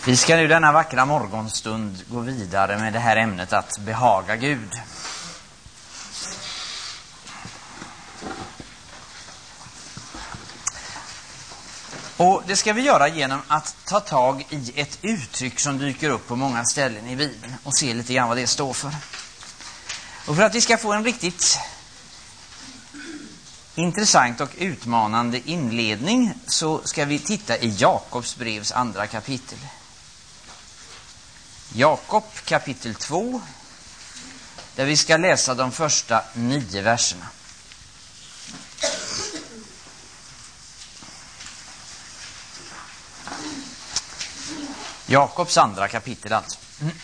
Vi ska nu denna vackra morgonstund gå vidare med det här ämnet att behaga Gud. Och det ska vi göra genom att ta tag i ett uttryck som dyker upp på många ställen i Bibeln och se lite grann vad det står för. Och för att vi ska få en riktigt intressant och utmanande inledning så ska vi titta i Jakobs brevs andra kapitel. Jakob kapitel 2, där vi ska läsa de första 9 verserna. Jakobs andra kapitel alltså.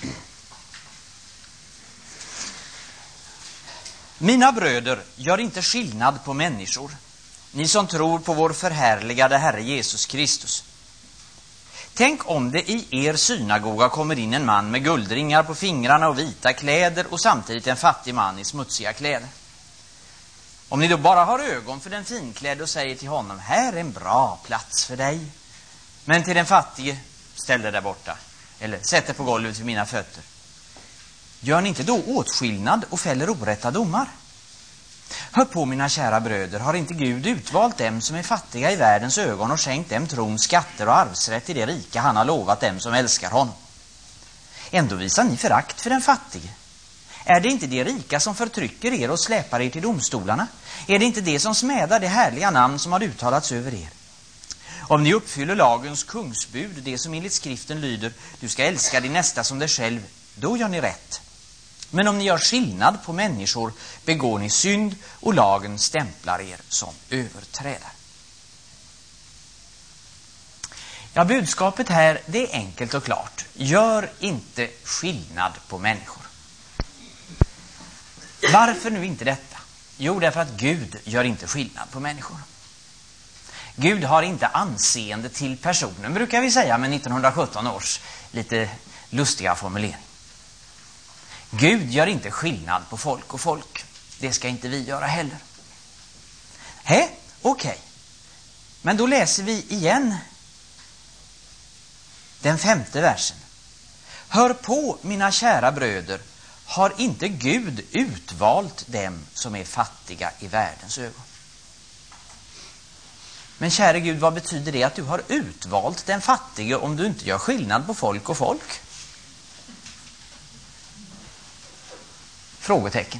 Mina bröder, gör inte skillnad på människor, ni som tror på vår förhärligade Herre Jesus Kristus. Tänk om det i er synagoga kommer in en man med guldringar på fingrarna och vita kläder och samtidigt en fattig man i smutsiga kläder. Om ni då bara har ögon för den finklädde och säger till honom, här är en bra plats för dig. Men till den fattige, ställ dig där borta. Eller sätt dig på golvet vid mina fötter. Gör ni inte då åtskillnad och fäller orätta domar? Hör på, mina kära bröder, har inte Gud utvalt dem som är fattiga i världens ögon och skänkt dem tron, skatter och arvsrätt i det rika han har lovat dem som älskar honom? Ändå visar ni förakt för den fattige. Är det inte det rika som förtrycker er och släpar er till domstolarna? Är det inte det som smädar det härliga namn som har uttalats över er? Om ni uppfyller lagens kungsbud, det som enligt skriften lyder, du ska älska din nästa som dig själv, då gör ni rätt. Men om ni gör skillnad på människor begår ni synd och lagen stämplar er som överträdare. Ja, budskapet här, det är enkelt och klart. Gör inte skillnad på människor. Varför nu inte detta? Jo, därför att Gud gör inte skillnad på människor. Gud har inte anseende till personen, brukar vi säga med 1917 års lite lustiga formulering. Gud gör inte skillnad på folk och folk. Det ska inte vi göra heller. Okej. Men då läser vi igen den 5:e versen. Hör på, mina kära bröder, har inte Gud utvalt dem som är fattiga i världens ögon? Men kära Gud, vad betyder det att du har utvalt den fattige om du inte gör skillnad på folk och folk? Frågetecken.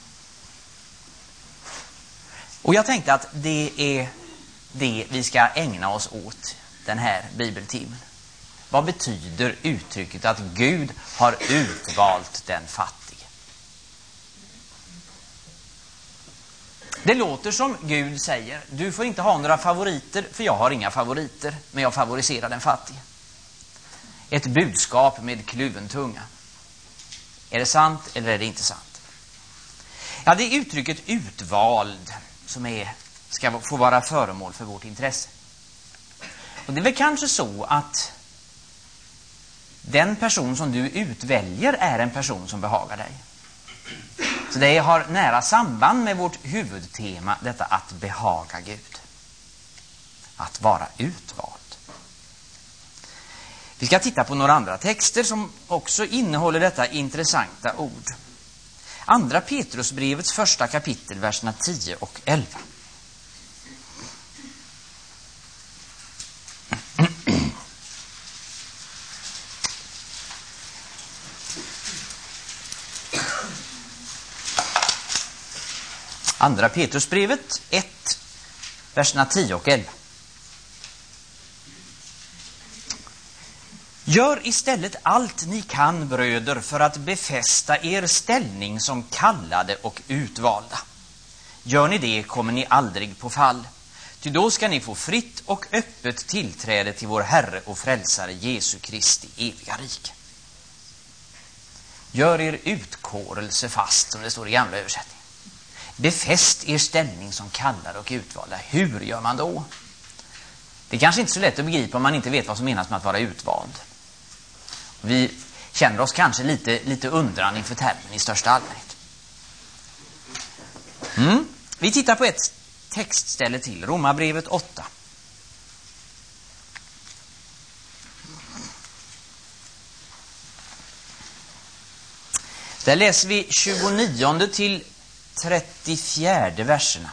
Och jag tänkte att det är det vi ska ägna oss åt den här bibeltimmen. Vad betyder uttrycket att Gud har utvalt den fattige? Det låter som Gud säger, du får inte ha några favoriter för jag har inga favoriter, men jag favoriserar den fattige. Ett budskap med kluven tunga. Är det sant eller är det inte sant? Ja, det är uttrycket utvald som ska få vara föremål för vårt intresse. Och det är väl kanske så att den person som du utväljer är en person som behagar dig. Så det har nära samband med vårt huvudtema, detta att behaga Gud. Att vara utvald. Vi ska titta på några andra texter som också innehåller detta intressanta ord. Andra Petrusbrevets första kapitel, verserna 10 och 11. Andra Petrusbrevet 1, verserna 10 och 11. Gör istället allt ni kan, bröder, för att befästa er ställning som kallade och utvalda. Gör ni det kommer ni aldrig på fall. Ty då ska ni få fritt och öppet tillträde till vår Herre och Frälsare Jesu Kristi eviga rike. Gör er utkårelse fast, som det står i gamla översättningen. Befäst er ställning som kallade och utvalda. Hur gör man då? Det är kanske inte så lätt att begripa om man inte vet vad som menas med att vara utvald. Vi känner oss kanske lite undran inför termen i största allmänhet. Vi tittar på ett textställe till, Romarbrevet 8. Där läser vi 29 till 34 verserna.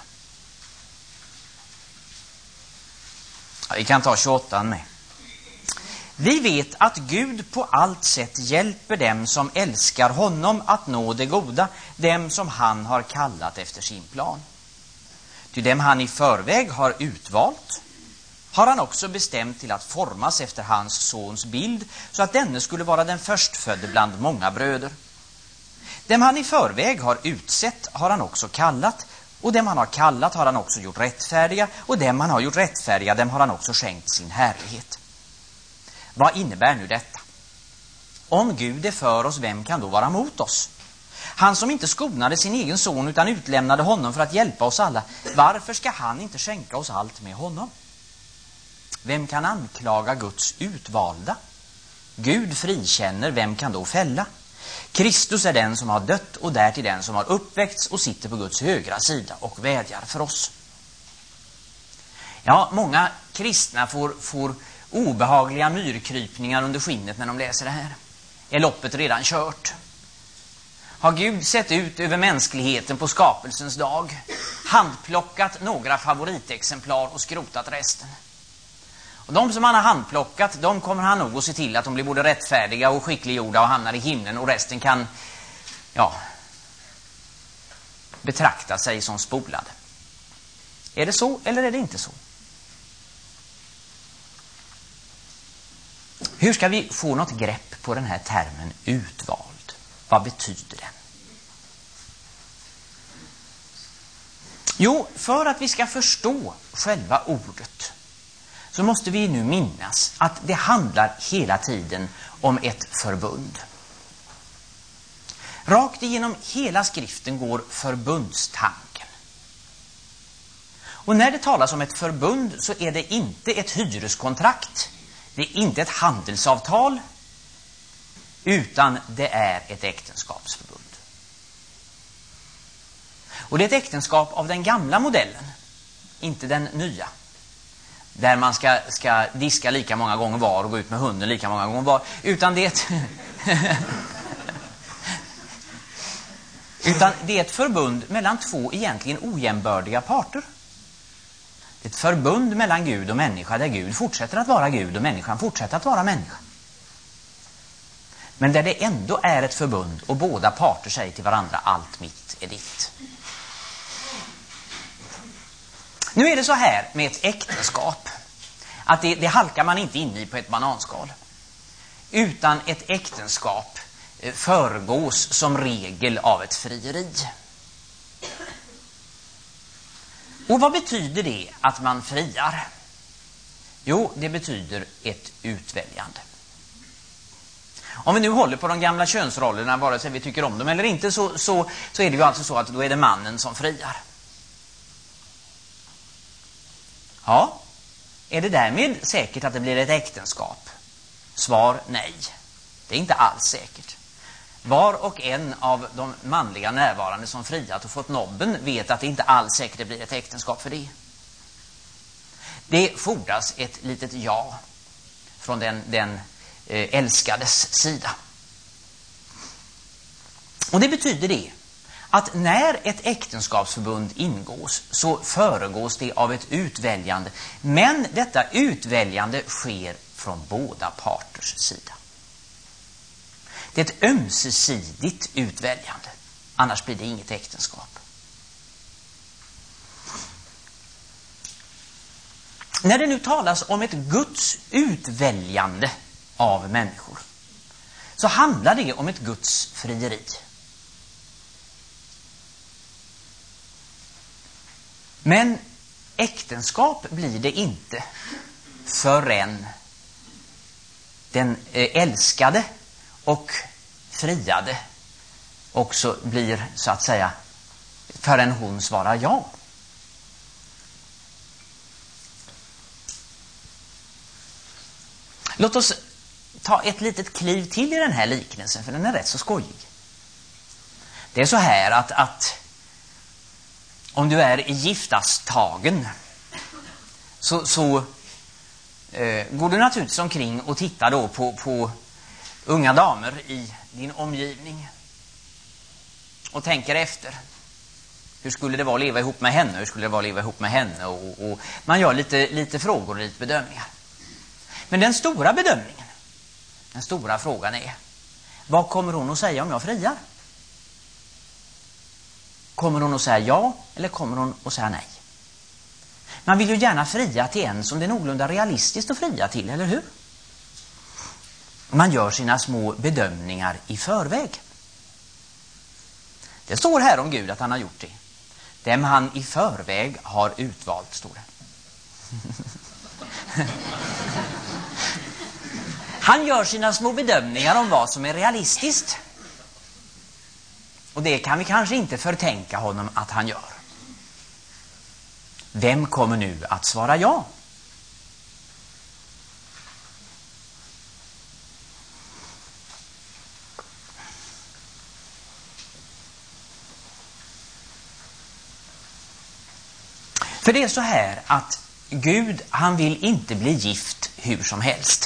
Ja, vi kan ta 28 med. Vi vet att Gud på allt sätt hjälper dem som älskar honom att nå det goda, dem som han har kallat efter sin plan. Till dem han i förväg har utvalt har han också bestämt till att formas efter hans sons bild, så att denne skulle vara den förstfödde bland många bröder. Dem han i förväg har utsett har han också kallat, och dem han har kallat har han också gjort rättfärdiga, och dem han har gjort rättfärdiga, dem har han också skänkt sin härlighet. Vad innebär nu detta? Om Gud är för oss, vem kan då vara mot oss? Han som inte skonade sin egen son utan utlämnade honom för att hjälpa oss alla, varför ska han inte skänka oss allt med honom? Vem kan anklaga Guds utvalda? Gud frikänner, vem kan då fälla? Kristus är den som har dött och därtill den som har uppväckts och sitter på Guds högra sida och vädjar för oss. Ja, många kristna får obehagliga myrkrypningar under skinnet när de läser det här. Är loppet redan kört? Har Gud sett ut över mänskligheten på skapelsens dag, handplockat några favoritexemplar och skrotat resten? Och de som han har handplockat, de kommer han nog att se till att de blir både rättfärdiga och skickliggjorda och hamnar i himlen, och resten kan betrakta sig som spolade. Är det så eller är det inte så? Hur ska vi få något grepp på den här termen utvald? Vad betyder den? Jo, för att vi ska förstå själva ordet så måste vi nu minnas att det handlar hela tiden om ett förbund. Rakt igenom hela skriften går förbundstanken. Och när det talas om ett förbund så är det inte ett hyreskontrakt, det är inte ett handelsavtal, utan det är ett äktenskapsförbund. Och det är ett äktenskap av den gamla modellen, inte den nya. Där man ska diska lika många gånger var och gå ut med hunden lika många gånger var. Utan det är ett förbund mellan två egentligen ojämbördiga parter. Det är ett förbund mellan Gud och människa, där Gud fortsätter att vara Gud och människan fortsätter att vara människa. Men där det ändå är ett förbund och båda parter säger till varandra: allt mitt är ditt. Nu är det så här med ett äktenskap att det halkar man inte in i på ett bananskal. Utan ett äktenskap föregås som regel av ett frieri. Och vad betyder det att man friar? Jo, det betyder ett utväljande. Om vi nu håller på de gamla könsrollerna, vare sig vi tycker om dem eller inte, så är det ju alltså så att då är det mannen som friar. Ja, är det därmed säkert att det blir ett äktenskap? Svar nej. Det är inte alls säkert. Var och en av de manliga närvarande som friat och fått nobben vet att det inte alls säkert det blir ett äktenskap för det. Det fordras ett litet ja från den älskades sida. Och det betyder det att när ett äktenskapsförbund ingås så föregås det av ett utväljande. Men detta utväljande sker från båda parters sida. Det är ett ömsesidigt utväljande. Annars blir det inget äktenskap. När det nu talas om ett Guds utväljande av människor så handlar det om ett Guds frieri. Men äktenskap blir det inte förrän den älskade och friade också blir, så att säga, förrän hon svarar ja. Låt oss ta ett litet kliv till i den här liknelsen, för den är rätt så skojig. Det är så här att om du är giftastagen så går du naturligtvis omkring och tittar då på unga damer i din omgivning. och tänker efter. Hur skulle det vara att leva ihop med henne? Hur skulle det vara att leva ihop med henne? Och man gör lite frågor och lite bedömningar. Men den stora bedömningen, den stora frågan är: vad kommer hon att säga om jag friar? Kommer hon att säga ja eller kommer hon att säga nej? Man vill ju gärna fria till en som det är någorlunda realistiskt att fria till, eller hur? Man gör sina små bedömningar i förväg. Det står här om Gud att han har gjort det. Dem han i förväg har utvalt, står det. Han gör sina små bedömningar om vad som är realistiskt. Och det kan vi kanske inte förtänka honom att han gör. Vem kommer nu att svara ja? För det är så här att Gud, han vill inte bli gift hur som helst.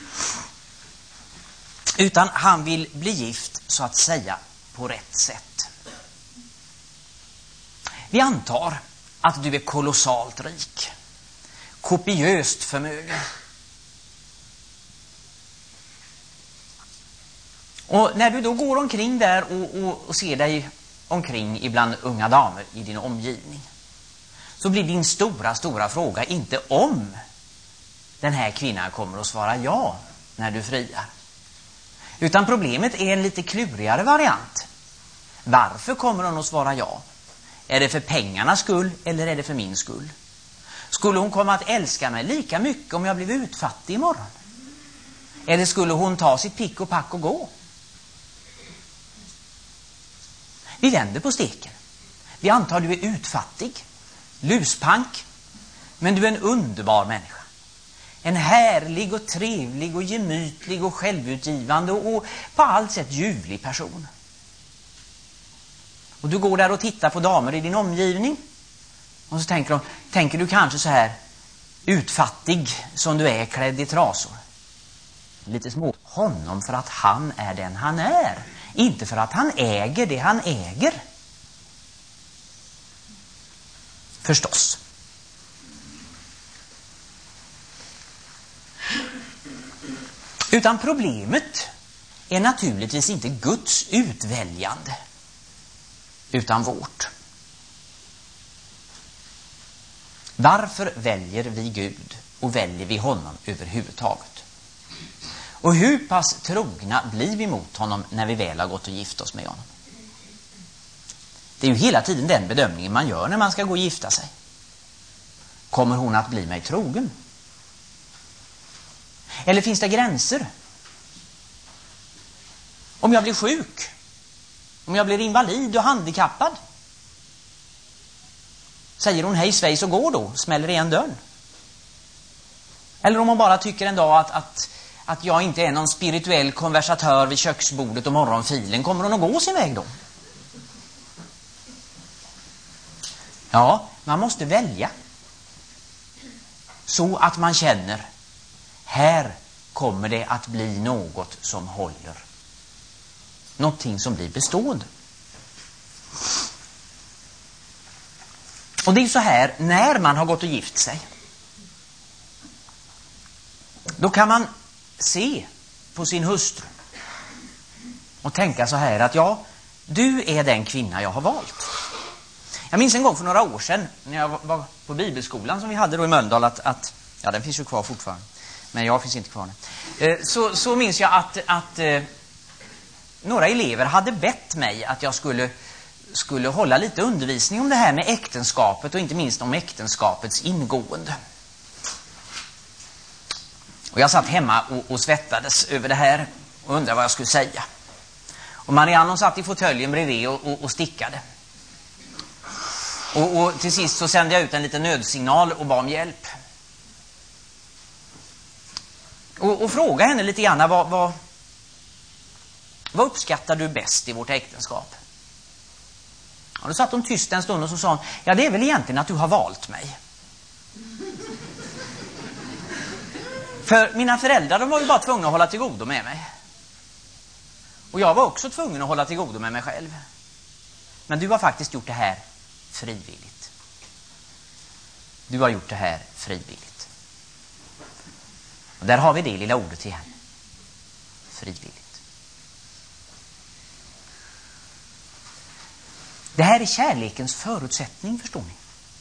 Utan han vill bli gift så att säga på rätt sätt. Vi antar att du är kolossalt rik, kopiöst förmögen. Och när du då går omkring där och ser dig omkring ibland unga damer i din omgivning, så blir din stora fråga inte om den här kvinnan kommer att svara ja när du friar. Utan problemet är en lite klurigare variant. Varför kommer hon att svara ja? Är det för pengarnas skull eller är det för min skull? Skulle hon komma att älska mig lika mycket om jag blev utfattig imorgon? Eller skulle hon ta sitt pick och pack och gå? Vi vänder på steken. Vi antar du är utfattig, luspank, men du är en underbar människa. En härlig och trevlig och gemytlig och självutgivande och på allt sätt ljuvlig person. Och du går där och tittar på damer i din omgivning. Och så tänker du kanske så här: utfattig som du är, klädd i trasor. Lite små honom för att han är den han är. Inte för att han äger det han äger. Förstås. Utan problemet är naturligtvis inte Guds utväljande, utan vårt. Varför väljer vi Gud och väljer vi honom överhuvudtaget? Och hur pass trogna blir vi mot honom när vi väl har gått och gift oss med honom? Det är ju hela tiden den bedömningen man gör när man ska gå och gifta sig. Kommer hon att bli mig trogen? Eller finns det gränser? Om jag blir sjuk, om jag blir invalid och handikappad, säger hon hej svejs och går då, smäller igen dörren? Eller om hon bara tycker en dag att jag inte är någon spirituell konversatör vid köksbordet och morgonfilen, kommer hon att gå sin väg då? Ja, man måste välja så att man känner: här kommer det att bli något som håller. Någonting som blir bestående. Och det är så här, när man har gått och gift sig, då kan man se på sin hustru och tänka så här att ja, du är den kvinna jag har valt. Jag minns en gång för några år sedan när jag var på bibelskolan som vi hade då i Mölndal att ja, den finns ju kvar fortfarande, men jag finns inte kvar nu. Så minns jag att några elever hade bett mig att jag skulle hålla lite undervisning om det här med äktenskapet och inte minst om äktenskapets ingående. Och jag satt hemma och svettades över det här och undrade vad jag skulle säga. Och Marianne satt i fåtöljen bredvid och stickade. Och till sist så sände jag ut en liten nödsignal och bad om hjälp. Och frågade henne lite grann, vad uppskattar du bäst i vårt äktenskap? Och då satt hon tyst en stund och så sa hon: ja, det är väl egentligen att du har valt mig. För mina föräldrar, de var ju bara tvungna att hålla till godo med mig. Och jag var också tvungen att hålla till godo med mig själv. men du har faktiskt gjort det här frivilligt. Du har gjort det här frivilligt. Och där har vi det lilla ordet igen. Frivilligt. Det här är kärlekens förutsättning, förstår ni.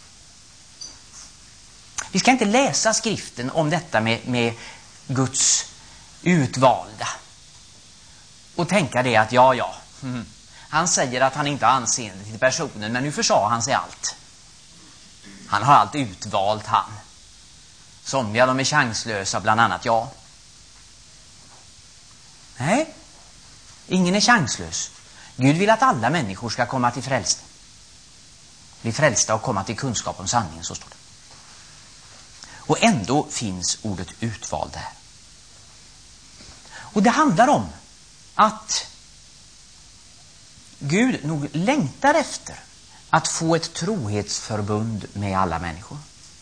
Vi ska inte läsa skriften om detta med Guds utvalda och tänka det att han säger att han inte har anseende till personen, men nu försade han sig allt. Han har allt utvalt, han. Somliga de är chanslösa, bland annat jag. Nej, ingen är chanslös. Gud vill att alla människor ska komma till frälsta. Bli frälsta och komma till kunskap om sanningen, så står det. Och ändå finns ordet utvald där. Och det handlar om att Gud nog längtar efter att få ett trohetsförbund med alla människor.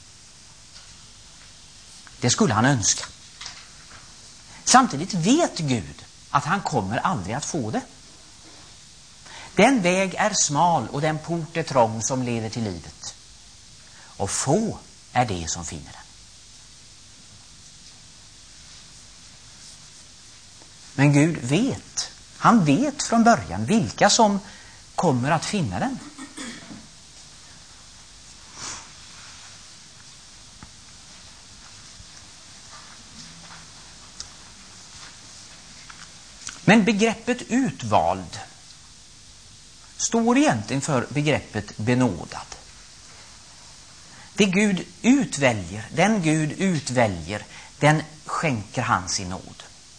Det skulle han önska. Samtidigt vet Gud att han kommer aldrig att få det. Den väg är smal och den port är trång som leder till livet. Och få är det som finner den. Men Gud vet. Han vet från början vilka som kommer att finna den. Men begreppet utvald står egentligen för begreppet benådad. Det Gud utväljer, den Gud utväljer, den skänker han sin nåd.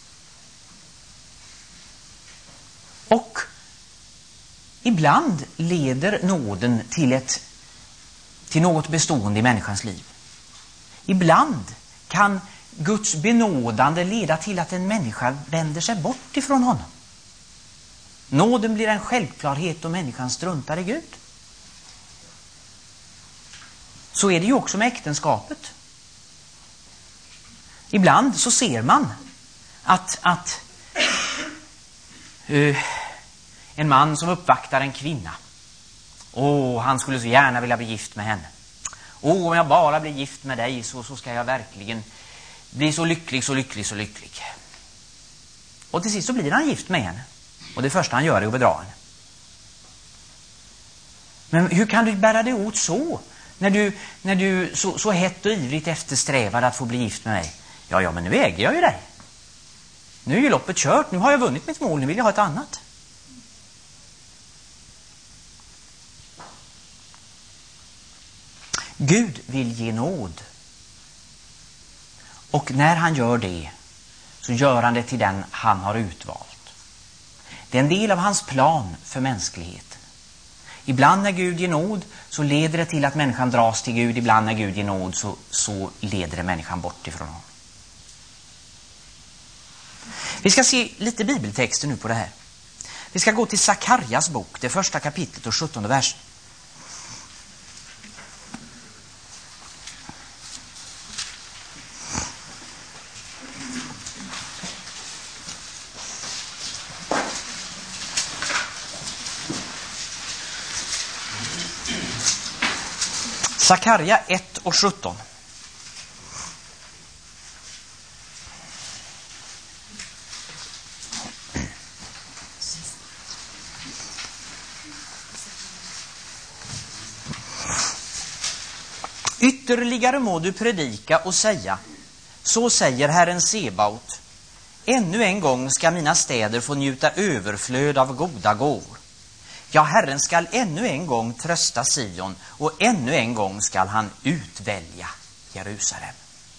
Och ibland leder nåden till något bestående i människans liv. Ibland kan Guds benådande leda till att en människa vänder sig bort ifrån honom. Nåden blir en självklarhet och människan struntar i Gud. Så är det ju också med äktenskapet. Ibland så ser man att en man som uppvaktar en kvinna, han skulle så gärna vilja bli gift med henne. Om jag bara blir gift med dig så ska jag verkligen bli så lycklig, så lycklig, så lycklig. Och till sist så blir han gift med henne. Och det första han gör är att bedra henne. Men hur kan du bära dig åt så? När du så hett och ivrigt eftersträvar att få bli gift med mig. Ja, men nu äger jag ju dig. Nu är ju loppet kört. Nu har jag vunnit mitt mål. Nu vill jag ha ett annat. Gud vill ge nåd. Och när han gör det så gör han det till den han har utvalt. Det är en del av hans plan för mänskligheten. Ibland när Gud ger nåd så leder det till att människan dras till Gud. Ibland när Gud ger nåd så leder det människan bort ifrån honom. Vi ska se lite bibeltexter nu på det här. Vi ska gå till Sakarjas bok, det första kapitlet och 17:e versen. Sakarja 1:17. Ytterligare må du predika och säga, så säger Herren Sebaot, ännu en gång ska mina städer få njuta överflöd av goda gåvor. Ja, Herren skall ännu en gång trösta Sion och ännu en gång skall han utvälja Jerusalem.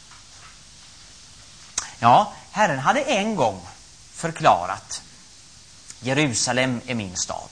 Ja, Herren hade en gång förklarat, Jerusalem är min stad.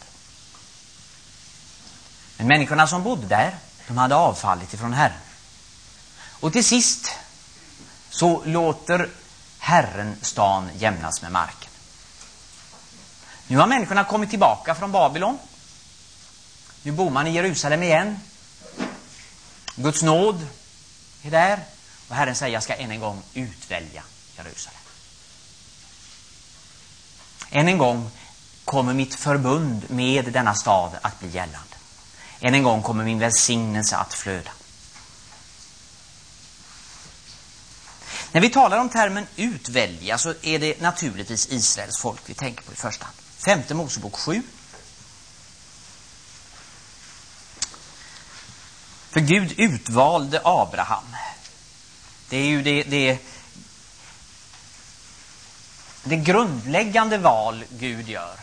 Men människorna som bodde där, de hade avfallit ifrån Herren. Och till sist så låter Herren stan jämnas med marken. Nu har människorna kommit tillbaka från Babylon. Nu bor man i Jerusalem igen. Guds nåd är där. Och Herren säger, jag ska än en gång utvälja Jerusalem. Än en gång kommer mitt förbund med denna stad att bli gällande. Än en gång kommer min välsignelse att flöda. När vi talar om termen utvälja så är det naturligtvis Israels folk vi tänker på i första hand. 5:e Mosebok 7. För Gud utvalde Abraham. Det är ju det grundläggande val Gud gör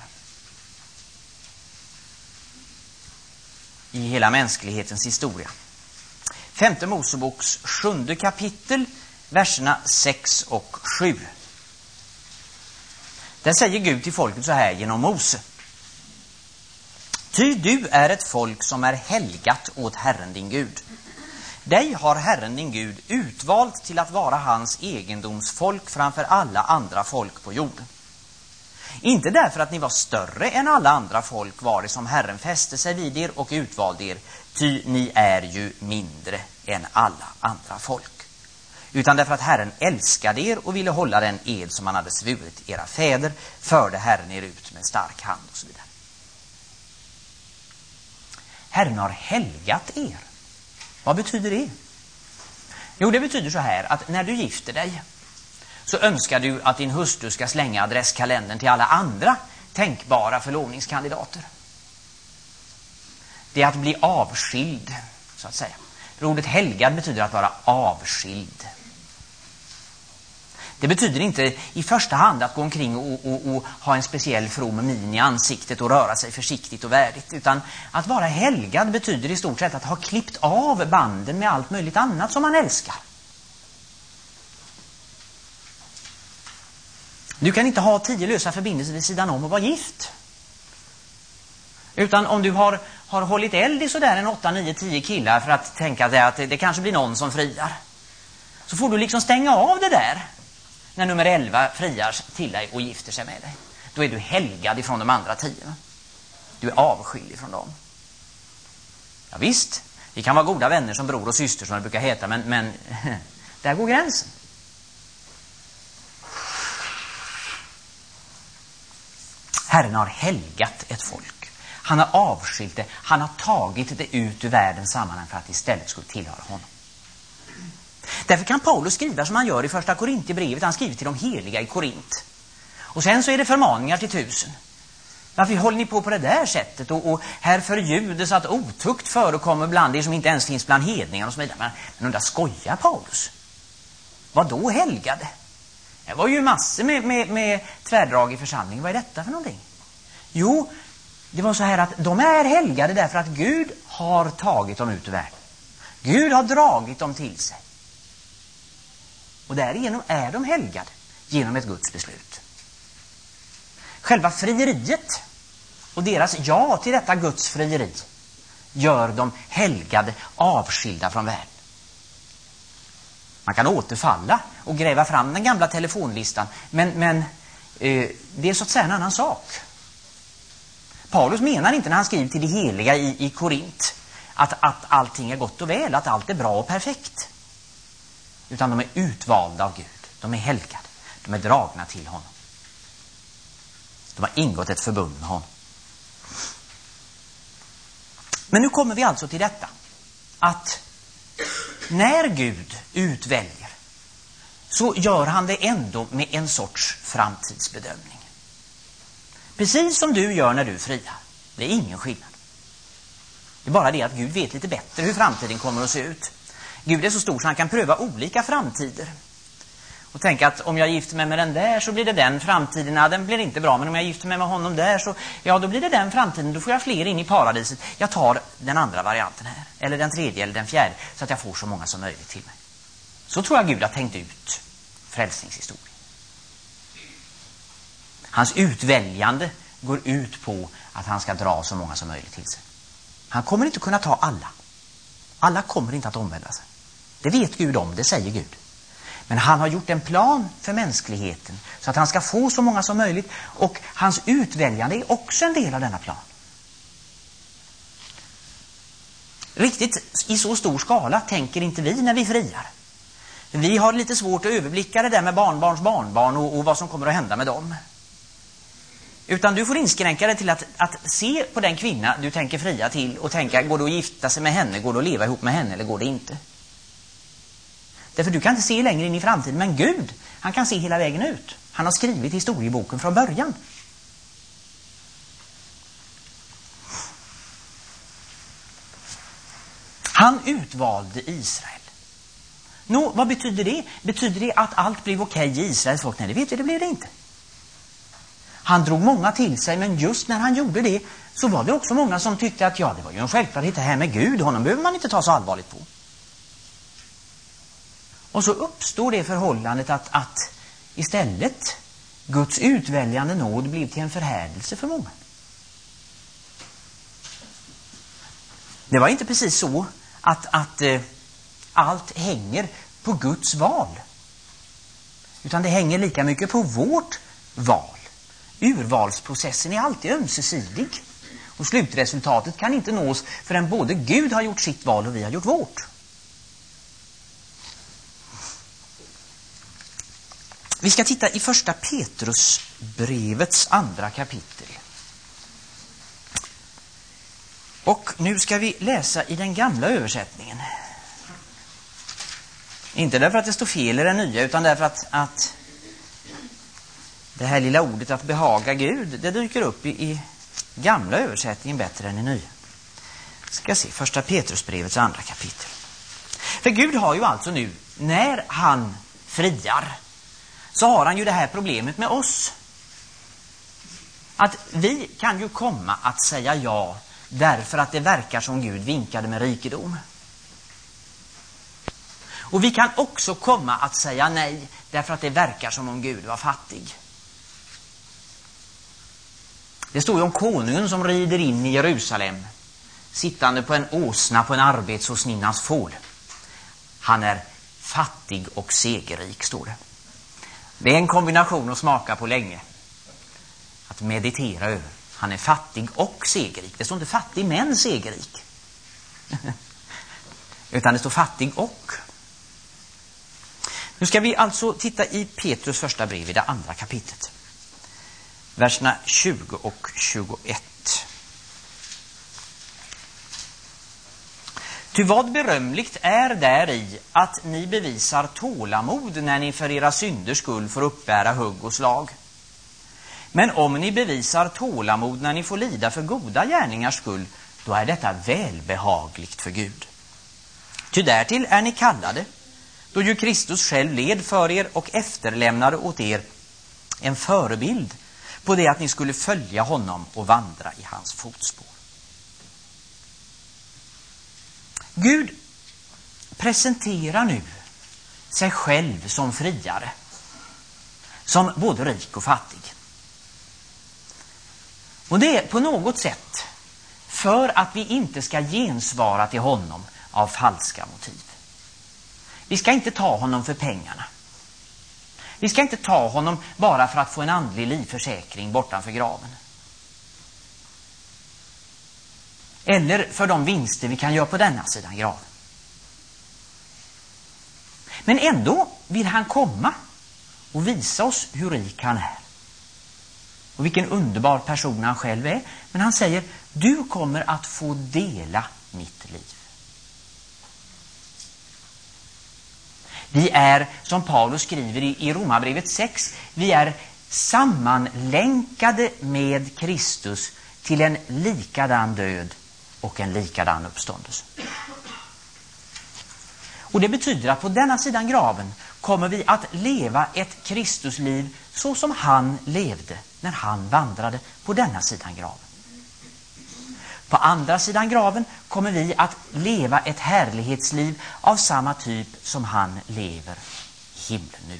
i hela mänsklighetens historia. 5:e Moseboks 7:e kapitel, verserna 6 och 7. Där säger Gud till folket så här genom Mose. Ty du är ett folk som är helgat åt Herren din Gud. Dig har Herren din Gud utvalt till att vara hans egendomsfolk framför alla andra folk på jorden. Inte därför att ni var större än alla andra folk var det som Herren fäste sig vid er och utvalde er, ty ni är ju mindre än alla andra folk. Utan därför att Herren älskade er och ville hålla den ed som han hade svurit era fäder, förde Herren er ut med stark hand och så vidare. Herren har helgat er. Vad betyder det? Jo, det betyder så här att när du gifter dig så önskar du att din hustru ska slänga adresskalendern till alla andra tänkbara förlovningskandidater. Det är att bli avskild, så att säga. Ordet helgad betyder att vara avskild. Det betyder inte i första hand att gå omkring och ha en speciell from min i ansiktet och röra sig försiktigt och värdigt. Utan att vara helgad betyder i stort sett att ha klippt av banden med allt möjligt annat som man älskar. Du kan inte ha 10 lösa förbindelser vid sidan om och vara gift. Utan om du har hållit eld i sådär en 8, 9, 10 killar för att tänka dig att det kanske blir någon som friar. Så får du liksom stänga av det där när nummer 11 friar till dig och gifter sig med dig. Då är du helgad ifrån de andra 10. Du är avskild ifrån dem. Ja visst, vi kan vara goda vänner som bror och syster som det brukar heta, men där går gränsen. Herren har helgat ett folk. Han har avskilt det. Han har tagit det ut ur världens sammanhang för att istället skulle tillhöra honom. Därför kan Paulus skriva som han gör i första Korinthierbrevet. Han skriver till de heliga i Korint. Och sen så är det förmaningar till 1000. Varför håller ni på det där sättet? Och här förljudes att otukt förekommer bland er som inte ens finns bland hedningar och så vidare. Men undrar, skojar Paulus? Vad då helgade? Det var ju massor med tvärdrag i församlingen. Vad är detta för någonting? Jo, det var så här att de är helgade därför att Gud har tagit dem ut ur världen. Gud har dragit dem till sig. Och därigenom är de helgade genom ett Guds beslut. Själva frieriet och deras ja till detta Guds frieri gör dem helgade, avskilda från världen. Man kan återfalla och gräva fram den gamla telefonlistan, men det är så att säga en annan sak. Paulus menar inte när han skriver till de heliga i Korint att allting är gott och väl, att allt är bra och perfekt. Utan de är utvalda av Gud. De är helgade. De är dragna till honom. De har ingått ett förbund med honom. Men nu kommer vi alltså till detta. Att när Gud utväljer så gör han det ändå med en sorts framtidsbedömning. Precis som du gör när du friar. Det är ingen skillnad. Det är bara det att Gud vet lite bättre hur framtiden kommer att se ut. Gud är så stor så han kan pröva olika framtider. Och tänka att om jag gifter mig med den där så blir det den framtiden. Ja, den blir inte bra, men om jag gifter mig med honom där så ja, då blir det den framtiden. Då får jag fler in i paradiset. Jag tar den andra varianten här. Eller den tredje eller den fjärde. Så att jag får så många som möjligt till mig. Så tror jag Gud har tänkt ut frälsningshistorien. Hans utväljande går ut på att han ska dra så många som möjligt till sig. Han kommer inte kunna ta alla. Alla kommer inte att omvända sig. Det vet Gud om, det säger Gud. Men han har gjort en plan för mänskligheten så att han ska få så många som möjligt. Och hans utväljande är också en del av denna plan. Riktigt i så stor skala tänker inte vi när vi friar. Vi har lite svårt att överblicka det där med barnbarns barnbarn och vad som kommer att hända med dem. Utan du får inskränka dig till att se på den kvinna du tänker fria till och tänka, går det att gifta sig med henne, går det att leva ihop med henne eller går det inte? Därför du kan inte se längre in i framtiden, men Gud, han kan se hela vägen ut. Han har skrivit historieboken från början. Han utvalde Israel. Vad betyder det? Betyder det att allt blev okej i Israels folk? Nej, det vet vi, det blev det inte. Han drog många till sig, men just när han gjorde det så var det också många som tyckte att det var ju en självklarhet det här med Gud. Honom behöver man inte ta så allvarligt på. Och så uppstår det förhållandet att istället Guds utväljande nåd blev till en förhärdelse för många. Det var inte precis så att allt hänger på Guds val. Utan det hänger lika mycket på vårt val. Urvalsprocessen är alltid ömsesidig. Och slutresultatet kan inte nås förrän både Gud har gjort sitt val och vi har gjort vårt. Vi ska titta i första Petrus brevets 2 kapitel. Och nu ska vi läsa i den gamla översättningen. Inte därför att det står fel i den nya, utan därför att det här lilla ordet att behaga Gud, det dyker upp i gamla översättningen bättre än i nya. Ska se, första Petrusbrevets 2 kapitel. För Gud har ju alltså nu, när han friar, så har han ju det här problemet med oss. Att vi kan ju komma att säga ja därför att det verkar som Gud vinkade med rikedom. Och vi kan också komma att säga nej därför att det verkar som om Gud var fattig. Det står ju om konungen som rider in i Jerusalem, sittande på en åsna på en arbetsåsninnas fål. Han är fattig och segerrik, står det. Det är en kombination att smaka på länge. Att meditera över. Han är fattig och segerrik. Det står inte fattig men segerrik. Utan det står fattig och. Nu ska vi alltså titta i Petrus första brev i det 2 kapitlet. Verserna 20 och 21. Ty vad berömligt är där i att ni bevisar tålamod när ni för era synders skull får uppbära hugg och slag. Men om ni bevisar tålamod när ni får lida för goda gärningars skull, då är detta välbehagligt för Gud. Ty därtill är ni kallade, då ju Kristus själv led för er och efterlämnade åt er en förebild på det att ni skulle följa honom och vandra i hans fotspår. Gud presenterar nu sig själv som friare, som både rik och fattig. Och det är på något sätt för att vi inte ska gensvara till honom av falska motiv. Vi ska inte ta honom för pengarna. Vi ska inte ta honom bara för att få en andlig livförsäkring bortanför graven. Eller för de vinster vi kan göra på denna sidan graven. Men ändå vill han komma och visa oss hur rik han är. Och vilken underbar person han själv är. Men han säger, du kommer att få dela mitt liv. Vi är, som Paulus skriver i Romarbrevet 6, vi är sammanlänkade med Kristus till en likadan död och en likadan uppståndelse. Och det betyder att på denna sidan graven kommer vi att leva ett Kristusliv så som han levde när han vandrade på denna sidan graven. På andra sidan graven kommer vi att leva ett härlighetsliv av samma typ som han lever i himlen nu.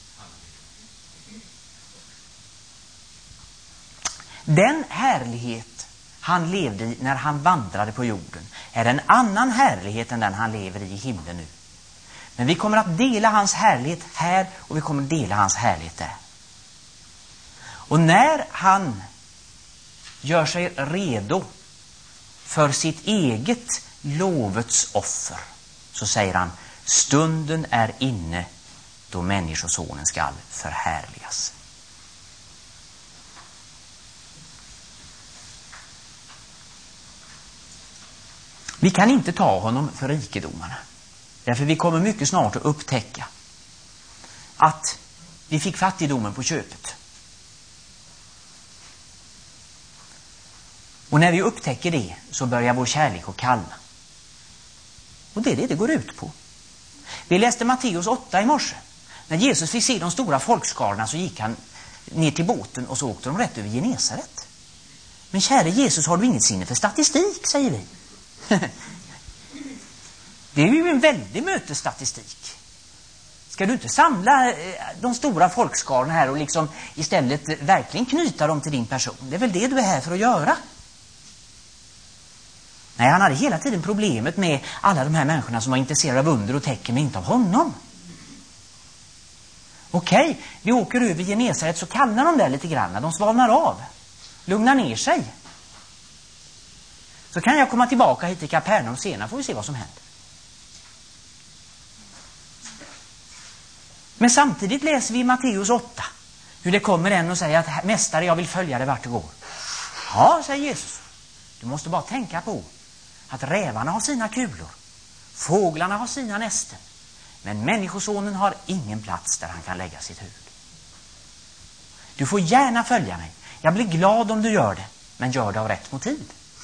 Den härlighet han levde i när han vandrade på jorden är en annan härlighet än den han lever i himlen nu. Men vi kommer att dela hans härlighet här och vi kommer att dela hans härlighet där. Och när han gör sig redo för sitt eget lovets offer så säger han, stunden är inne då människosonen skall förhärligas. Vi kan inte ta honom för rikedomarna. Därför vi kommer mycket snart att upptäcka att vi fick fattigdomen på köpet. Och när vi upptäcker det så börjar vår kärlek att kallna. Och det är det går ut på. Vi läste Matteus 8 i morse. När Jesus fick se de stora folkskarorna så gick han ner till båten och så åkte de rätt över Genesaret. Men käre Jesus, har du inget sinne för statistik, säger vi. Det är ju en väldig mötesstatistik. Ska du inte samla de stora folkskarorna här och liksom istället verkligen knyta dem till din person? Det är väl det du är här för att göra? Nej, han hade hela tiden problemet med alla de här människorna som var intresserade av under och tecken, men inte av honom. Okej, vi åker över Genesaret så kallnar de där lite grann. De svalnar av. Lugnar ner sig. Så kan jag komma tillbaka hit till Kapernaum senare, får vi se vad som händer. Men samtidigt läser vi i Matteus 8 hur det kommer en och säger att mästare, jag vill följa dig vart det går. Ja, säger Jesus. Du måste bara tänka på att rävarna har sina kulor. Fåglarna har sina nästen. Men människosonen har ingen plats där han kan lägga sitt huvud. Du får gärna följa mig. Jag blir glad om du gör det. Men gör det av rätt motiv.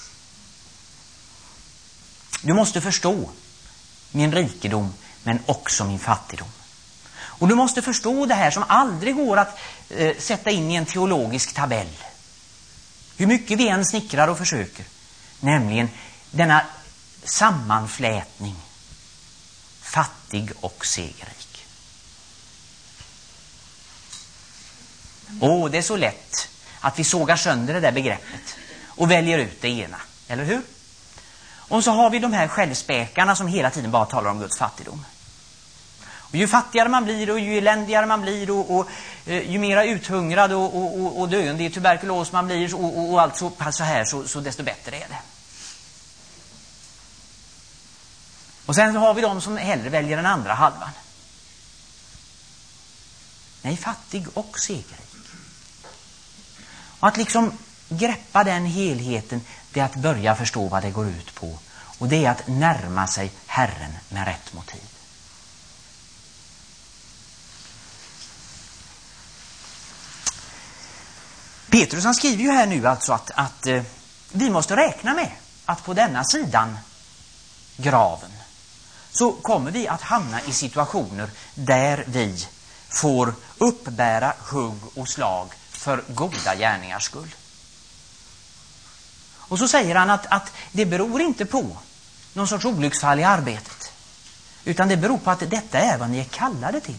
Du måste förstå min rikedom men också min fattigdom. Och du måste förstå det här som aldrig går att sätta in i en teologisk tabell. Hur mycket vi än snickrar och försöker. Nämligen denna sammanflätning. Fattig och segerrik. Det är så lätt att vi sågar sönder det där begreppet och väljer ut det ena, eller hur? Och så har vi de här självspäkarna som hela tiden bara talar om Guds fattigdom. Och ju fattigare man blir och ju eländigare man blir och ju mera uthungrad och döende i tuberkulos man blir och allt så här så desto bättre är det. Och sen har vi de som hellre väljer den andra halvan. Nej, fattig och segerrik. Och att liksom greppa den helheten, det är att börja förstå vad det går ut på. Och det är att närma sig Herren med rätt motiv. Petrus han skriver ju här nu alltså att vi måste räkna med att på denna sidan graven så kommer vi att hamna i situationer där vi får uppbära hugg och slag för goda gärningars skull. Och så säger han att det beror inte på någon sorts olycksfall i arbetet, utan det beror på att detta är vad ni är kallade till.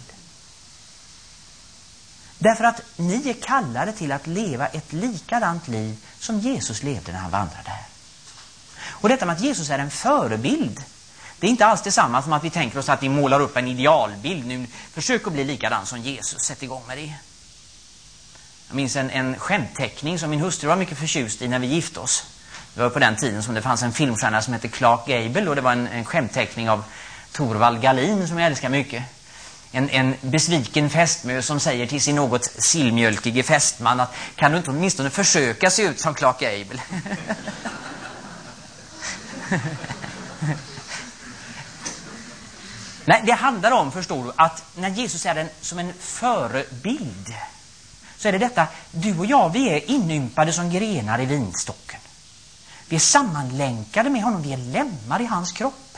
Därför att ni är kallade till att leva ett likadant liv som Jesus levde när han vandrade här. Och detta med att Jesus är en förebild, det är inte alls detsamma som att vi tänker oss att vi målar upp en idealbild. Nu försök att bli likadan som Jesus. Sätt igång med det. Jag minns en skämtteckning som min hustru var mycket förtjust i när vi gifte oss. Det var på den tiden som det fanns en filmstjärna som hette Clark Gable, och det var en skämtteckning av Thorvald Galin som jag älskar mycket. En besviken fästmö som säger till sin något sillmjölkige fästman att kan du inte åtminstone försöka se ut som Clark Gable? Nej, det handlar om, förstår du, att när Jesus är som en förebild så är det detta, du och jag, vi är inympade som grenar i vinstocken. Vi är sammanlänkade med honom, vi är lemmar i hans kropp.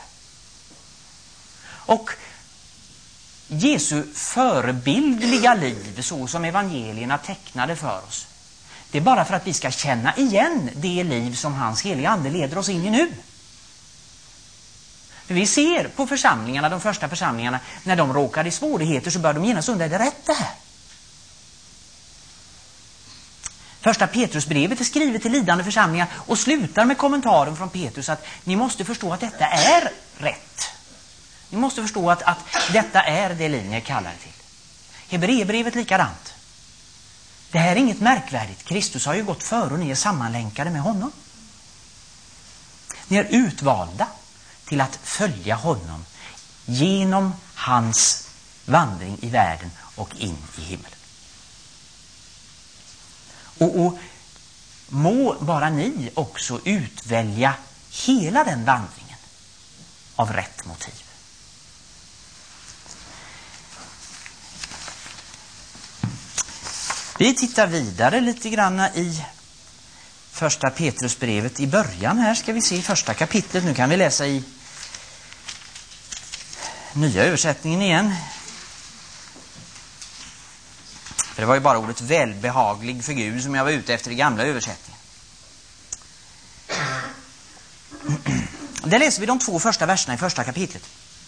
Och Jesu förebildliga liv, så som evangelierna tecknade för oss, det är bara för att vi ska känna igen det liv som hans heliga ande leder oss in i nu. För vi ser på församlingarna, de första församlingarna, när de råkade i svårigheter så bör de genast undra, är det rätt det här? Första Petrusbrevet är skrivet till lidande församlingar och slutar med kommentaren från Petrus att ni måste förstå att detta är rätt. Ni måste förstå att detta är det liv ni är kallade till. Hebreerbrevet likadant. Det här är inget märkvärdigt. Kristus har ju gått före och ni är sammanlänkade med honom. Ni är utvalda till att följa honom genom hans vandring i världen och in i himlen. Och må bara ni också utvälja hela den vandringen. av rätt motiv. Vi tittar vidare lite grann i första Petrusbrevet. I början här ska vi se första kapitlet. Nu kan vi läsa i nya översättningen igen. För det var ju bara ordet välbehaglig för Gud som jag var ute efter i gamla översättningen. Där läser vi de 2 första verserna i första kapitlet.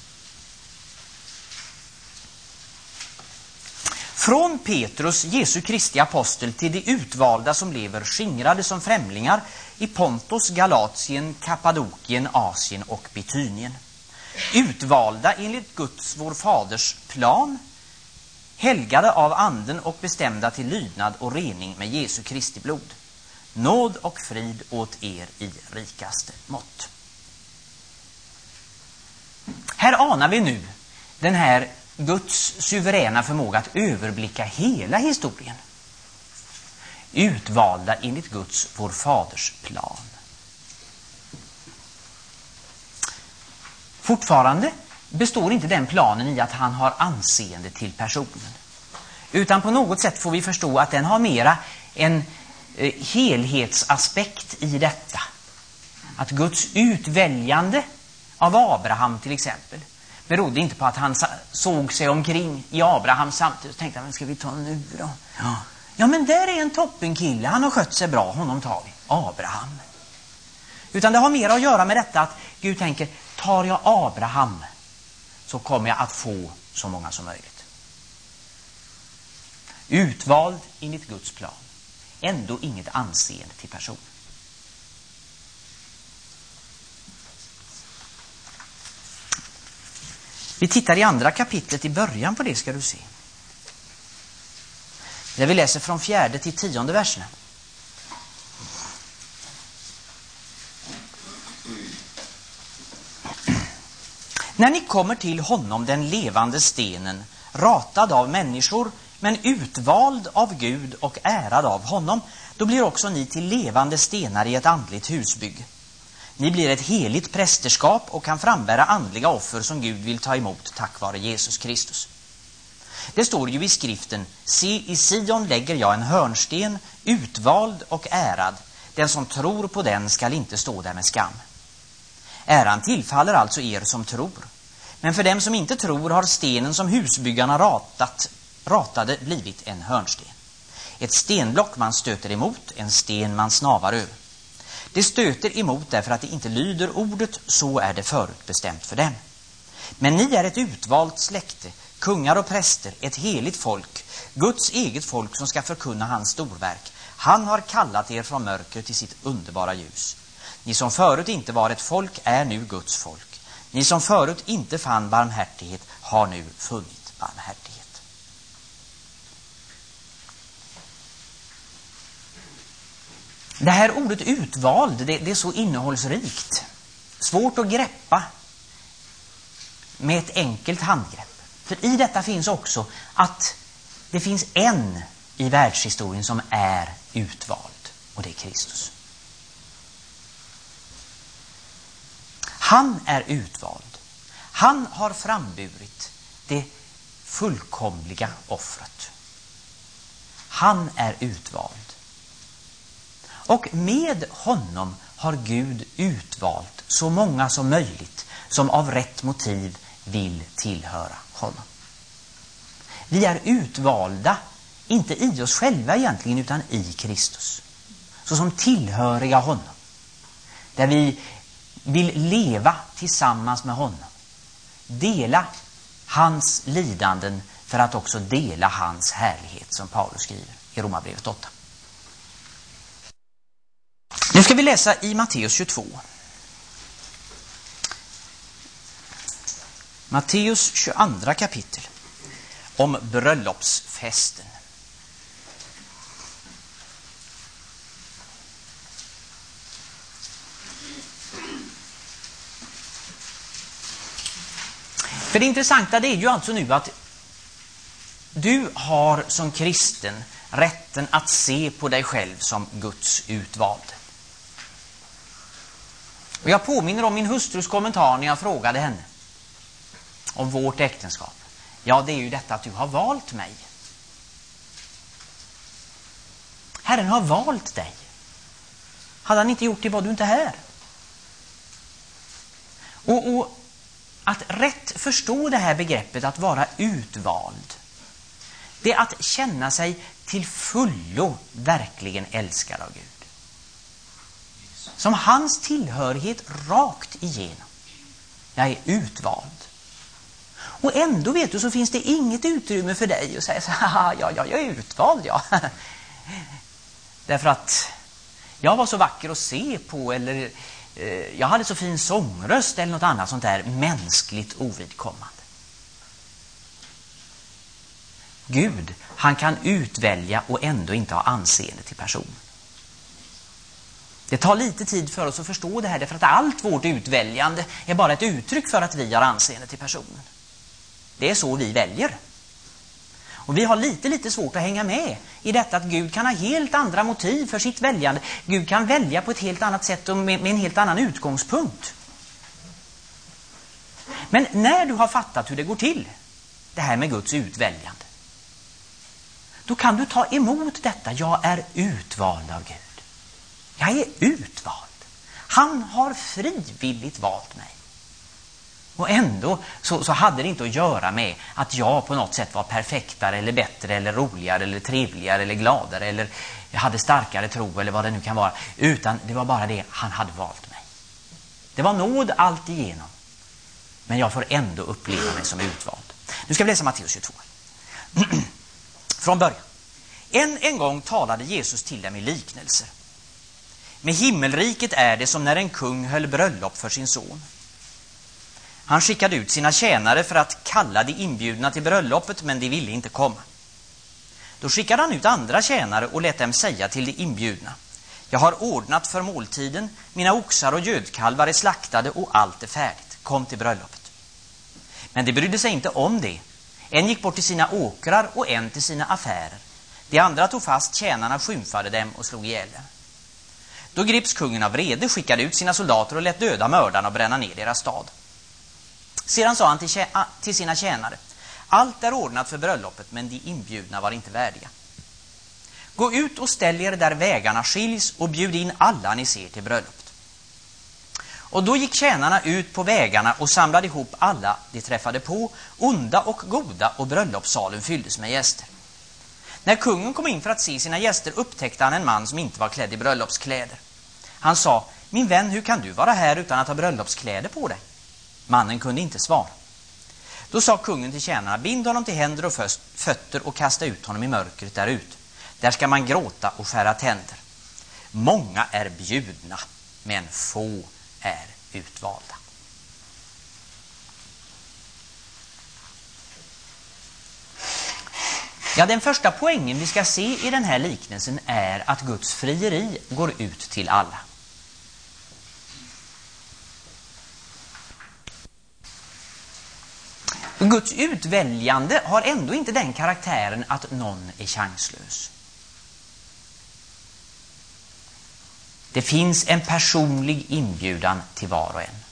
Från Petrus, Jesu Kristi apostel, till de utvalda som lever skingrade som främlingar i Pontos, Galatien, Kappadokien, Asien och Bitynien. Utvalda enligt Guds, vår faders plan, helgade av anden och bestämda till lydnad och rening med Jesu Kristi blod. Nåd och frid åt er i rikaste mått. Här anar vi nu den här Guds suveräna förmåga att överblicka hela historien. Utvalda enligt Guds, vår faders plan. Fortfarande består inte den planen i att han har anseende till personen. Utan på något sätt får vi förstå att den har mera en helhetsaspekt i detta. Att Guds utväljande av Abraham till exempel berodde inte på att han såg sig omkring i Abraham samtidigt och tänkte, men ska vi ta nu då? Ja, men där är en toppenkille, han har skött sig bra, honom tar vi. Abraham. Utan det har mer att göra med detta att Gud tänker, tar jag Abraham så kommer jag att få så många som möjligt. Utvald enligt Guds plan. Ändå inget anseende till person. Vi tittar i andra kapitlet i början på det ska du se. Där vi läser från 4:e till 10:e verserna. När ni kommer till honom, den levande stenen, ratad av människor, men utvald av Gud och ärad av honom, då blir också ni till levande stenar i ett andligt husbygge. Ni blir ett heligt prästerskap och kan frambära andliga offer som Gud vill ta emot tack vare Jesus Kristus. Det står ju i skriften, se, i Sion lägger jag en hörnsten, utvald och ärad. Den som tror på den skall inte stå där med skam. Äran tillfaller alltså er som tror. Men för dem som inte tror har stenen som husbyggarna ratade blivit en hörnsten. Ett stenblock man stöter emot, en sten man snavar över. Det stöter emot därför att det inte lyder ordet, så är det förutbestämt för dem. Men ni är ett utvalt släkte, kungar och präster, ett heligt folk, Guds eget folk som ska förkunna hans storverk. Han har kallat er från mörker till sitt underbara ljus. Ni som förut inte var ett folk är nu Guds folk. Ni som förut inte fann barmhärtighet har nu funnit barmhärtighet. Det här ordet utvald, det är så innehållsrikt. Svårt att greppa med ett enkelt handgrepp. För i detta finns också att det finns en i världshistorien som är utvald. Och det är Kristus. Han är utvald. Han har framburit det fullkomliga offret. Han är utvald. Och med honom har Gud utvalt så många som möjligt som av rätt motiv vill tillhöra honom. Vi är utvalda, inte i oss själva egentligen, utan i Kristus. Så som tillhöriga honom. Där vi vill leva tillsammans med honom. Dela hans lidanden för att också dela hans härlighet, som Paulus skriver i Romarbrevet 8. Nu ska vi läsa i Matteus 22. Matteus 22 kapitel om bröllopsfesten. För det intressanta det är ju alltså nu att du har som kristen rätten att se på dig själv som Guds utvald. Och jag påminner om min hustrus kommentar när jag frågade henne om vårt äktenskap. Ja, det är ju detta att du har valt mig. Herren har valt dig. Hade han inte gjort det var du inte här. Och att rätt förstå det här begreppet att vara utvald, det är att känna sig till fullo verkligen älskad av Gud. Som hans tillhörighet rakt igenom. Jag är utvald. Och ändå vet du så finns det inget utrymme för dig att säga så här, ja, jag är utvald, ja. Därför att jag var så vacker att se på, eller jag hade så fin sångröst eller något annat sånt där mänskligt ovidkommande. Gud, han kan utvälja och ändå inte ha anseende till personen. Det tar lite tid för oss att förstå det här, därför att allt vårt utväljande är bara ett uttryck för att vi har anseende till personen. Det är så vi väljer. Och vi har lite svårt att hänga med i detta att Gud kan ha helt andra motiv för sitt väljande. Gud kan välja på ett helt annat sätt och med en helt annan utgångspunkt. Men när du har fattat hur det går till, det här med Guds utväljande, då kan du ta emot detta. Jag är utvald av Gud. Jag är utvald. Han har frivilligt valt mig. Och ändå så hade det inte att göra med att jag på något sätt var perfektare eller bättre eller roligare eller trevligare eller gladare eller jag hade starkare tro eller vad det nu kan vara. Utan det var bara det, han hade valt mig. Det var nåd allt igenom. Men jag får ändå uppleva mig som utvald. Nu ska vi läsa Matteus 22. Från början. En gång talade Jesus till dem i liknelser. Med himmelriket är det som när en kung höll bröllop för sin son. Han skickade ut sina tjänare för att kalla de inbjudna till bröllopet, men de ville inte komma. Då skickade han ut andra tjänare och lät dem säga till de inbjudna: jag har ordnat för måltiden, mina oxar och gödkalvar är slaktade och allt är färdigt. Kom till bröllopet. Men de brydde sig inte om det. En gick bort till sina åkrar och en till sina affärer. De andra tog fast tjänarna, skymfade dem och slog ihjäl dem. Då grips kungen av vrede, skickade ut sina soldater och lät döda mördarna och bränna ner deras stad. Sedan sa han till sina tjänare: allt är ordnat för bröllopet, men de inbjudna var inte värdiga. Gå ut och ställ er där vägarna skiljs och bjud in alla ni ser till bröllopet. Och då gick tjänarna ut på vägarna och samlade ihop alla de träffade på, onda och goda, och bröllopssalen fylldes med gäster. När kungen kom in för att se sina gäster upptäckte han en man som inte var klädd i bröllopskläder. Han sa: min vän, hur kan du vara här utan att ha bröllopskläder på dig? Mannen kunde inte svara. Då sa kungen till tjänarna: bind honom till händer och fötter och kasta ut honom i mörkret där ute. Där ska man gråta och skära tänder. Många är bjudna, men få är utvalda. Ja, den första poängen vi ska se i den här liknelsen är att Guds frieri går ut till alla. Guds utväljande har ändå inte den karaktären att någon är chanslös. Det finns en personlig inbjudan till var och en.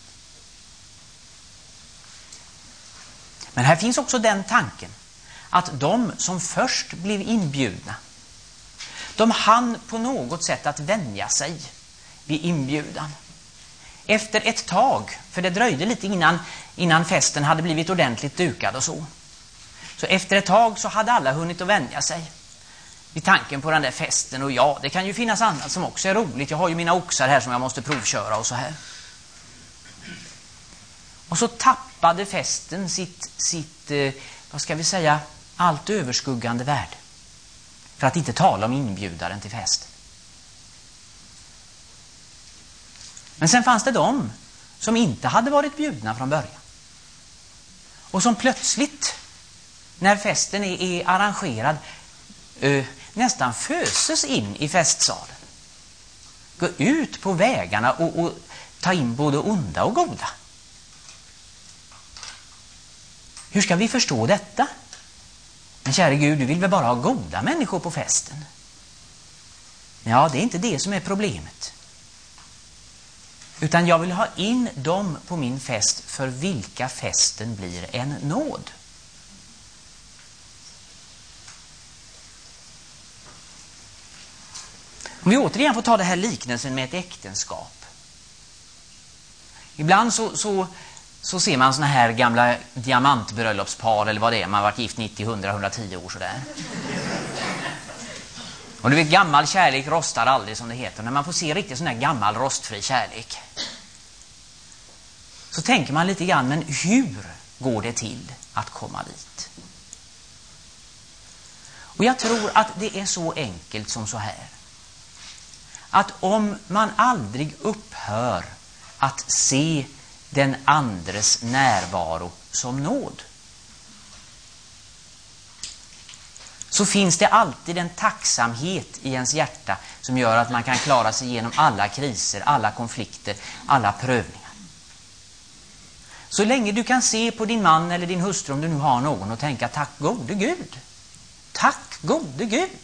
Men här finns också den tanken att de som först blev inbjudna, de hann på något sätt att vänja sig vid inbjudan. Efter ett tag, för det dröjde lite innan festen hade blivit ordentligt dukad och så. Så efter ett tag så hade alla hunnit att vänja sig vid tanken på den där festen. Och ja, det kan ju finnas annat som också är roligt. Jag har ju mina oxar här som jag måste provköra och så här. Och så tappade festen sitt vad ska vi säga, allt överskuggande värde. För att inte tala om inbjudaren till festen. Men sen fanns det de som inte hade varit bjudna från början. Och som plötsligt, när festen är arrangerad, nästan föses in i festsalen. Gå ut på vägarna och ta in både onda och goda. Hur ska vi förstå detta? Men kära Gud, du vill väl bara ha goda människor på festen? Ja, det är inte det som är problemet. Utan jag vill ha in dem på min fest för vilka festen blir en nåd. Om vi återigen får ta det här liknelsen med ett äktenskap. Ibland så ser man såna här gamla diamantbröllopspar eller vad det är. Man har varit gift 90, 100, 110 år sådär. Och du vet, gammal kärlek rostar aldrig, som det heter. När man får se riktigt sån här gammal rostfri kärlek, så tänker man lite grann, men hur går det till att komma dit? Och jag tror att det är så enkelt som så här. Att om man aldrig upphör att se den andres närvaro som nåd, så finns det alltid en tacksamhet i ens hjärta som gör att man kan klara sig igenom alla kriser, alla konflikter, alla prövningar. Så länge du kan se på din man eller din hustru, om du nu har någon, och tänka tack gode Gud. Tack gode Gud.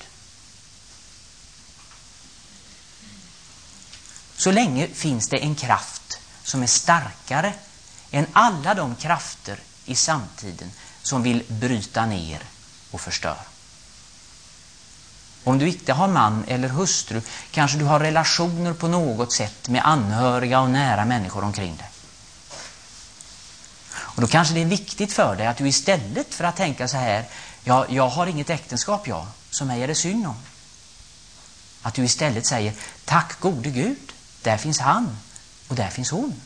Så länge finns det en kraft som är starkare än alla de krafter i samtiden som vill bryta ner och förstöra. Om du inte har man eller hustru, kanske du har relationer på något sätt med anhöriga och nära människor omkring dig. Och då kanske det är viktigt för dig att du istället för att tänka så här, jag har inget äktenskap som mig är det synd om, att du istället säger tack gode Gud, där finns han och där finns hon.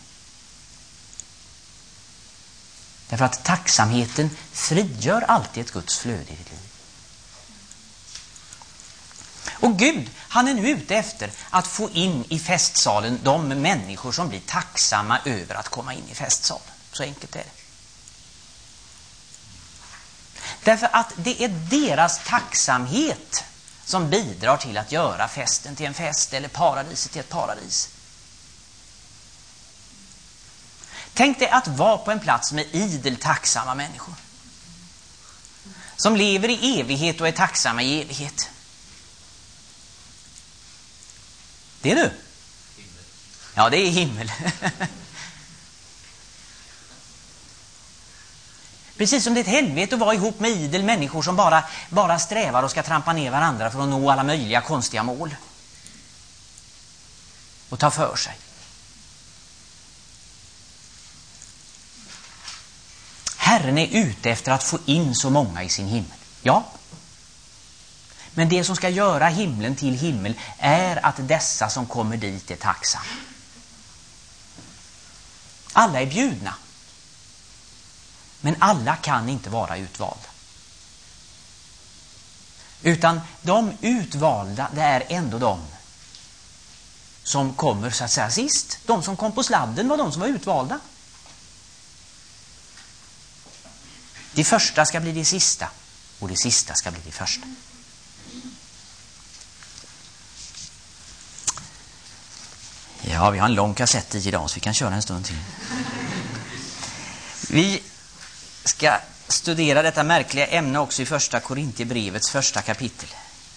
Därför att tacksamheten frigör alltid ett Guds flöde i ditt liv. Och Gud, han är nu ute efter att få in i festsalen de människor som blir tacksamma över att komma in i festsalen. Så enkelt är det. Därför att det är deras tacksamhet som bidrar till att göra festen till en fest eller paradiset till ett paradis. Tänk dig att vara på en plats med idel tacksamma människor som lever i evighet och är tacksamma i evighet. Det är du. Ja, det är himmel. Precis som det är ett helvete att vara ihop med idel människor som bara strävar och ska trampa ner varandra för att nå alla möjliga konstiga mål. Och ta för sig. Herren är ute efter att få in så många i sin himmel. Ja. Men det som ska göra himlen till himmel är att dessa som kommer dit är tacksamma. Alla är bjudna. Men alla kan inte vara utvalda. Utan de utvalda, det är ändå de som kommer så att säga sist. De som kom på sladden var de som var utvalda. De första ska bli de sista och de sista ska bli de första. Ja, vi har en lång kassett idag så vi kan köra en stund till. Vi ska studera detta märkliga ämne också i första Korinthierbrevets första kapitel.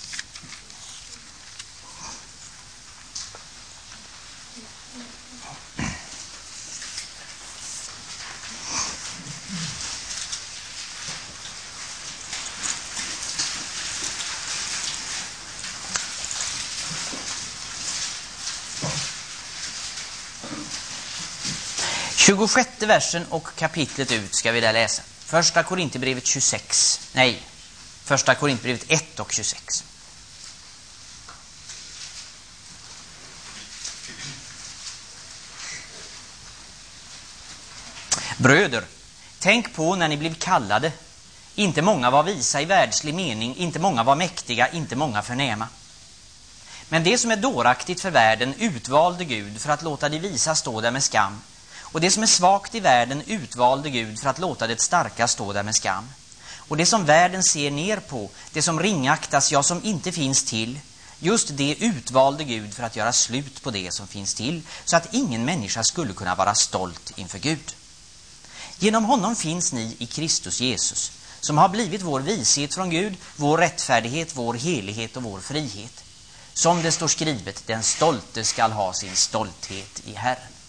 Tjugosjätte versen och kapitlet ut ska vi där läsa. Första Korinthierbrevet 26. Nej, första Korinthierbrevet 1 och 26. Bröder, tänk på när ni blev kallade. Inte många var visa i världslig mening, inte många var mäktiga, inte många förnäma. Men det som är dåraktigt för världen utvalde Gud för att låta de visa stå där med skam. Och det som är svagt i världen utvalde Gud för att låta det starka stå där med skam. Och det som världen ser ner på, det som ringaktas, ja som inte finns till, just det utvalde Gud för att göra slut på det som finns till, så att ingen människa skulle kunna vara stolt inför Gud. Genom honom finns ni i Kristus Jesus, som har blivit vår vishet från Gud, vår rättfärdighet, vår helighet och vår frihet. Som det står skrivet, den stolte skall ha sin stolthet i Herren.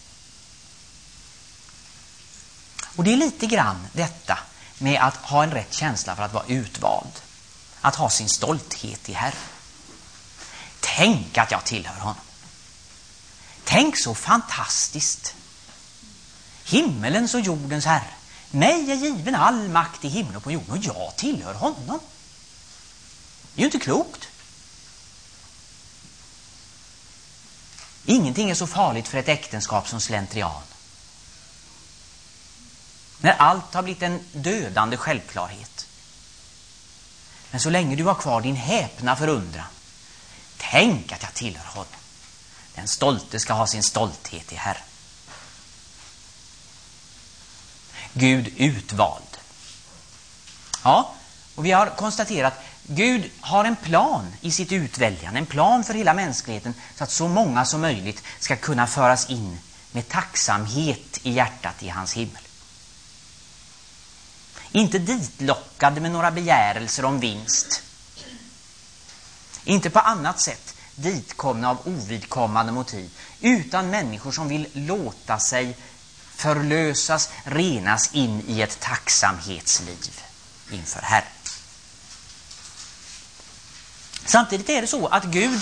Och det är lite grann detta med att ha en rätt känsla för att vara utvald. Att ha sin stolthet i Herren. Tänk att jag tillhör honom. Tänk så fantastiskt. Himmelens och jordens Herre. Mig är given all makt i himlen och på jorden och jag tillhör honom. Det är ju inte klokt. Ingenting är så farligt för ett äktenskap som slentrian. När allt har blivit en dödande självklarhet. Men så länge du har kvar din häpna förundran. Tänk att jag tillhör honom. Den stolte ska ha sin stolthet i Herren. Gud utvald. Ja, och vi har konstaterat att Gud har en plan i sitt utväljande. En plan för hela mänskligheten så att så många som möjligt ska kunna föras in med tacksamhet i hjärtat i hans himmel. Inte ditlockade med några begärelser om vinst. Inte på annat sätt ditkomna av ovidkommande motiv. Utan människor som vill låta sig förlösas, renas in i ett tacksamhetsliv inför Herren. Samtidigt är det så att Gud,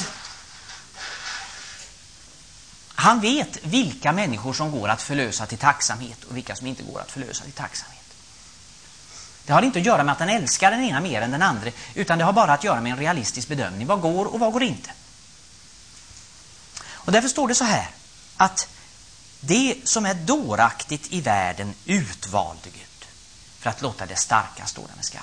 han vet vilka människor som går att förlösa till tacksamhet och vilka som inte går att förlösa till tacksamhet. Det har inte att göra med att han älskar den ena mer än den andra, utan det har bara att göra med en realistisk bedömning. Vad går och vad går inte? Och därför står det så här, att det som är dåraktigt i världen utvalde Gud för att låta det starka stå där med skam.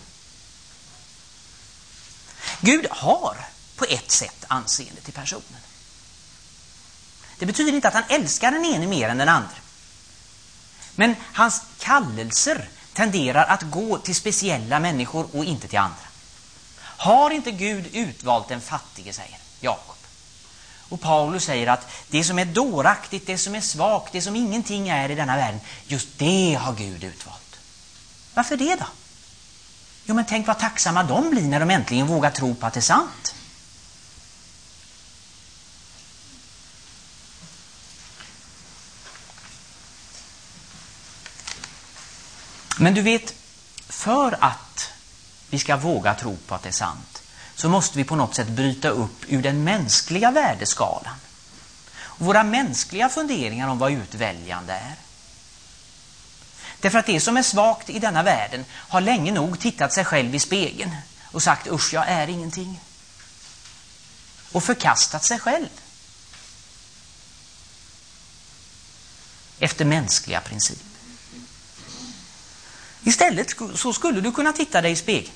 Gud har på ett sätt anseende till personen. Det betyder inte att han älskar den ene mer än den andra. Men hans kallelser tenderar att gå till speciella människor och inte till andra. Har inte Gud utvalt den fattige, säger Jakob. Och Paulus säger att det som är dåraktigt, det som är svagt, det som ingenting är i denna världen, just det har Gud utvalt. Varför det då? Jo, men tänk vad tacksamma de blir när de äntligen vågar tro på att det är sant. Men du vet, för att vi ska våga tro på att det är sant så måste vi på något sätt bryta upp ur den mänskliga värdeskalan. Och våra mänskliga funderingar om vad utväljande är. Därför att det som är svagt i denna världen har länge nog tittat sig själv i spegeln och sagt, usch, jag är ingenting. Och förkastat sig själv. Efter mänskliga principer. Istället så skulle du kunna titta dig i spegeln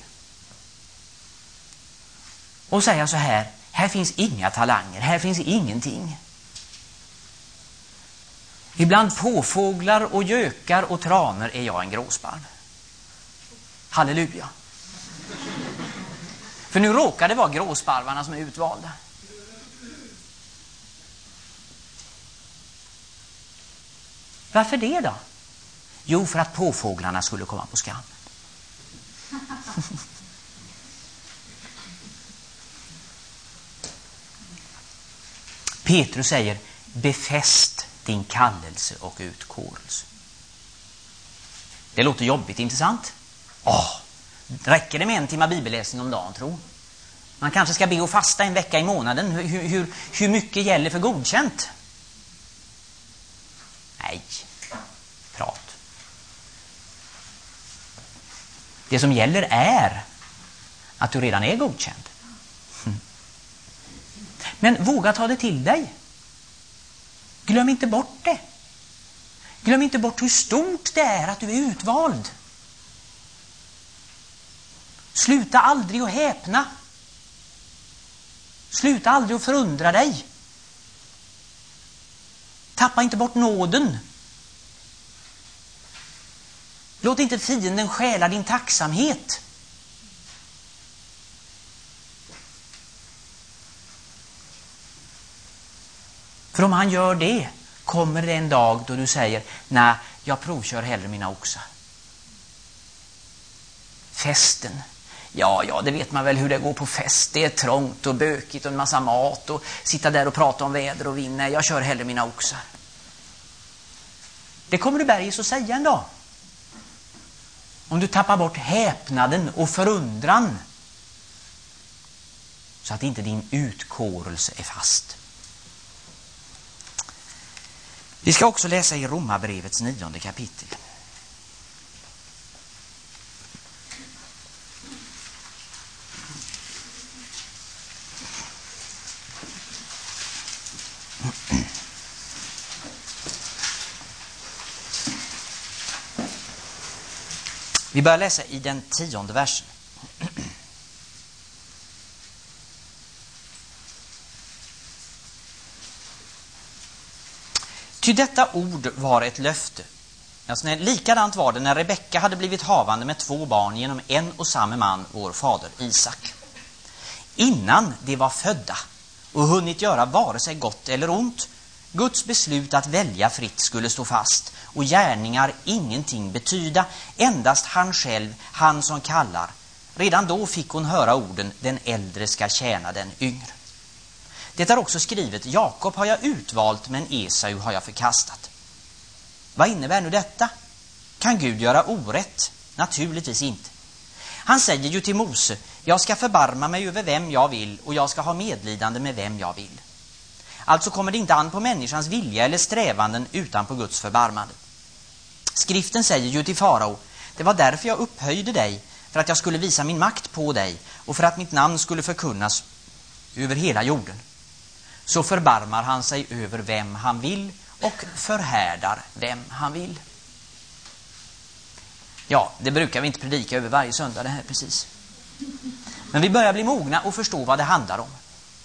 och säga så här, här finns inga talanger, här finns ingenting. Ibland påfåglar och gökar och traner är jag en gråsparv. Halleluja. För nu råkar det vara gråsparvarna som är utvalda. Varför det då? Jo, för att påfåglarna skulle komma på skam. Petrus säger, befäst din kallelse och utkårelse. Det låter jobbigt, inte sant? Räcker det med 1 timme bibelläsning om dagen, tro? Man kanske ska be och fasta 1 vecka i månaden. Hur mycket gäller för godkänt? Nej, prat. Det som gäller är att du redan är godkänd. Men våga ta det till dig. Glöm inte bort det. Glöm inte bort hur stort det är att du är utvald. Sluta aldrig att häpna. Sluta aldrig att förundra dig. Tappa inte bort nåden. Låt inte fienden stjäla din tacksamhet. För om han gör det kommer det en dag då du säger, nej, jag provkör hellre mina oxar. Festen. Ja, det vet man väl hur det går på fest. Det är trångt och bökigt och en massa mat och sitta där och prata om väder och vind. Nej, jag kör hellre mina oxar. Det kommer du bergis att säga en dag. Om du tappar bort häpnaden och förundran, så att inte din utkårelse är fast. Vi ska också läsa i Romarbrevets 9:e kapitel. Vi börjar läsa i den 10:e versen. Ty detta ord var ett löfte. Alltså, likadant var det när Rebecka hade blivit havande med 2 barn genom en och samma man, vår fader Isak. Innan de var födda och hunnit göra vare sig gott eller ont, Guds beslut att välja fritt skulle stå fast och gärningar ingenting betyda, endast han själv, han som kallar. Redan då fick hon höra orden, den äldre ska tjäna den yngre. Det är också skrivet, Jakob har jag utvalt, men Esau har jag förkastat. Vad innebär nu detta? Kan Gud göra orätt? Naturligtvis inte. Han säger ju till Mose, jag ska förbarma mig över vem jag vill och jag ska ha medlidande med vem jag vill. Alltså kommer det inte an på människans vilja eller strävanden utan på Guds förbarmande. Skriften säger ju till farao, det var därför jag upphöjde dig, för att jag skulle visa min makt på dig och för att mitt namn skulle förkunnas över hela jorden. Så förbarmar han sig över vem han vill och förhärdar vem han vill. Ja, det brukar vi inte predika över varje söndag det här precis. Men vi börjar bli mogna och förstå vad det handlar om.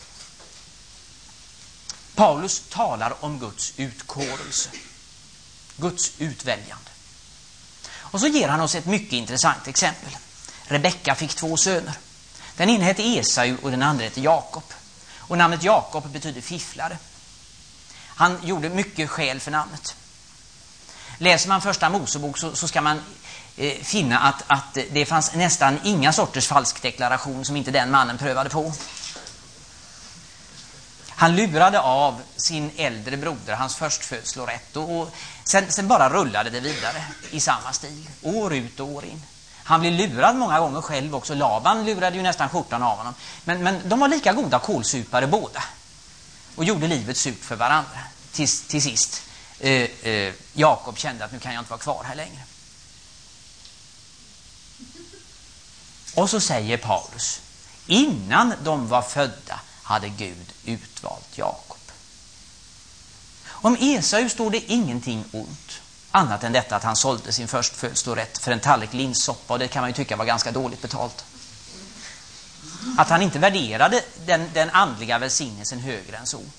Paulus talar om Guds utkårelse, Guds utväljande. Och så ger han oss ett mycket intressant exempel. Rebecka fick 2 söner. Den ena hette Esau och den andra hette Jakob. Och namnet Jakob betyder fifflare. Han gjorde mycket skäl för namnet. Läser man första Mosebok så ska man finna att det fanns nästan inga sorters falskdeklaration som inte den mannen prövade på. Han lurade av sin äldre broder hans förstfödslorätt och sen bara rullade det vidare i samma stil, år ut och år in. Han blev lurad många gånger själv också. Laban lurade ju nästan skjortan av honom. Men de var lika goda kolsupare båda och gjorde livet surt för varandra. Till sist Jakob kände att nu kan jag inte vara kvar här längre. Och så säger Paulus, innan de var födda hade Gud utvalt Jakob. Om Esau står det ingenting ont, annat än detta att han sålde sin förstfödslorätt för en tallrik linssoppa, och det kan man ju tycka var ganska dåligt betalt. Att han inte värderade den andliga välsignelsen högre än så.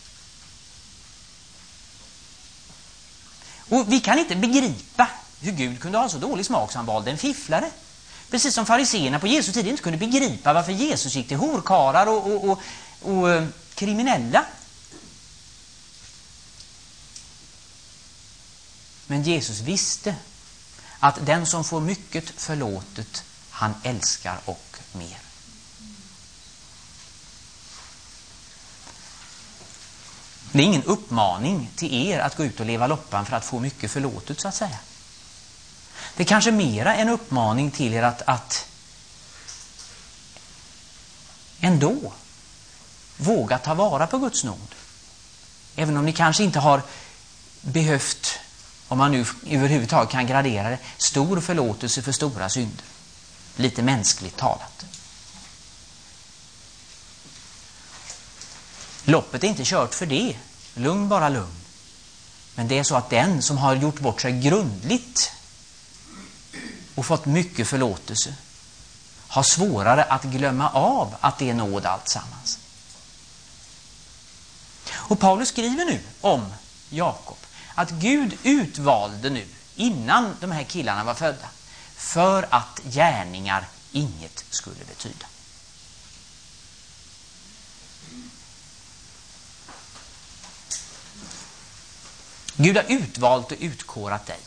Och vi kan inte begripa hur Gud kunde ha så dålig smak så han valde en fifflare. Precis som fariseerna på Jesu tid inte kunde begripa varför Jesus gick till horkarar och kriminella. Men Jesus visste att den som får mycket förlåtet, han älskar och mer. Det är ingen uppmaning till er att gå ut och leva loppan för att få mycket förlåtet, så att säga. Det är kanske mera en uppmaning till er att ändå våga ta vara på Guds nåd. Även om ni kanske inte har behövt, om man nu överhuvudtaget kan gradera det, stor förlåtelse för stora synder. Lite mänskligt talat. Loppet är inte kört för det. Lugn, bara lugn. Men det är så att den som har gjort bort sig grundligt och fått mycket förlåtelse har svårare att glömma av att det är nåd allt sammans. Och Paulus skriver nu om Jakob att Gud utvalde nu, innan de här killarna var födda, för att gärningar inget skulle betyda. Gud har utvalt och utkårat dig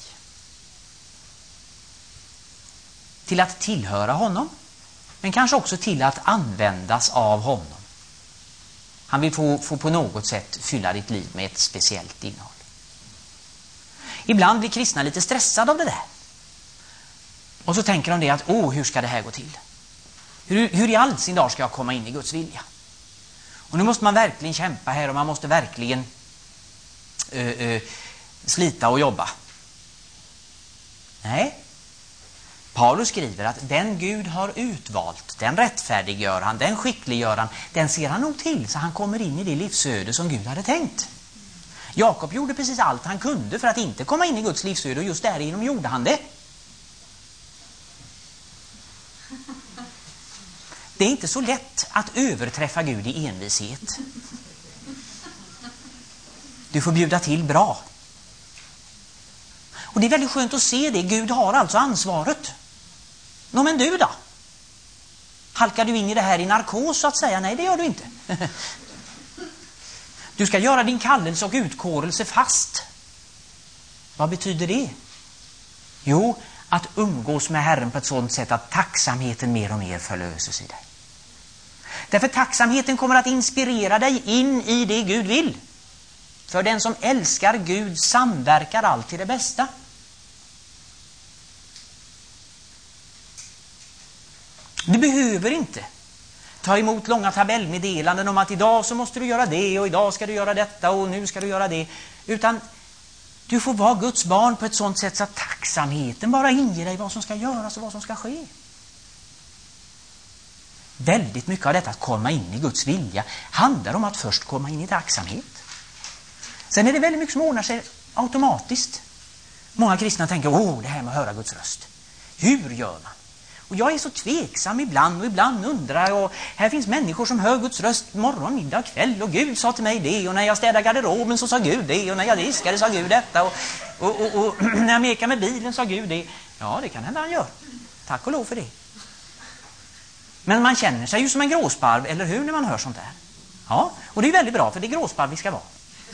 till att tillhöra honom, men kanske också till att användas av honom. Han vill få på något sätt fylla ditt liv med ett speciellt innehåll. Ibland blir kristna lite stressade av det där. Och så tänker de det att, hur ska det här gå till? Hur i all sin dag ska jag komma in i Guds vilja? Och nu måste man verkligen kämpa här och man måste verkligen slita och jobba. Nej. Paulus skriver att den Gud har utvalt, den rättfärdiggör han, den skickliggör han, den ser han nog till så han kommer in i det livsöde som Gud hade tänkt. Jakob gjorde precis allt han kunde för att inte komma in i Guds livsöde och just därigenom gjorde han det. Det är inte så lätt att överträffa Gud i envishet. Du får bjuda till bra. Och det är väldigt skönt att se det. Gud har alltså ansvaret. Men du då? Halkar du in i det här i narkos så att säga? Nej, det gör du inte. Du ska göra din kallelse och utkårelse fast. Vad betyder det? Jo, att umgås med Herren på ett sådant sätt att tacksamheten mer och mer förlöses i dig. Därför tacksamheten kommer att inspirera dig in i det Gud vill. För den som älskar Gud samverkar allt till det bästa. Du behöver inte ta emot långa tabellmeddelanden om att idag så måste du göra det och idag ska du göra detta och nu ska du göra det. Utan du får vara Guds barn på ett sådant sätt så att tacksamheten bara inger dig vad som ska göras och vad som ska ske. Väldigt mycket av detta att komma in i Guds vilja handlar om att först komma in i tacksamhet. Sen är det väldigt mycket som ordnar sig automatiskt. Många kristna tänker, det här med att höra Guds röst. Hur gör man? Och jag är så tveksam ibland och ibland undrar och här finns människor som hör Guds röst morgon, middag, kväll och Gud sa till mig det och när jag städade garderoben så sa Gud det och när jag diskade sa Gud detta och när jag mekade med bilen sa Gud det. Ja, det kan hända han gör. Tack och lov för det. Men man känner sig ju som en gråsparv, eller hur, när man hör sånt där? Ja, och det är väldigt bra för det är gråsparv vi ska vara.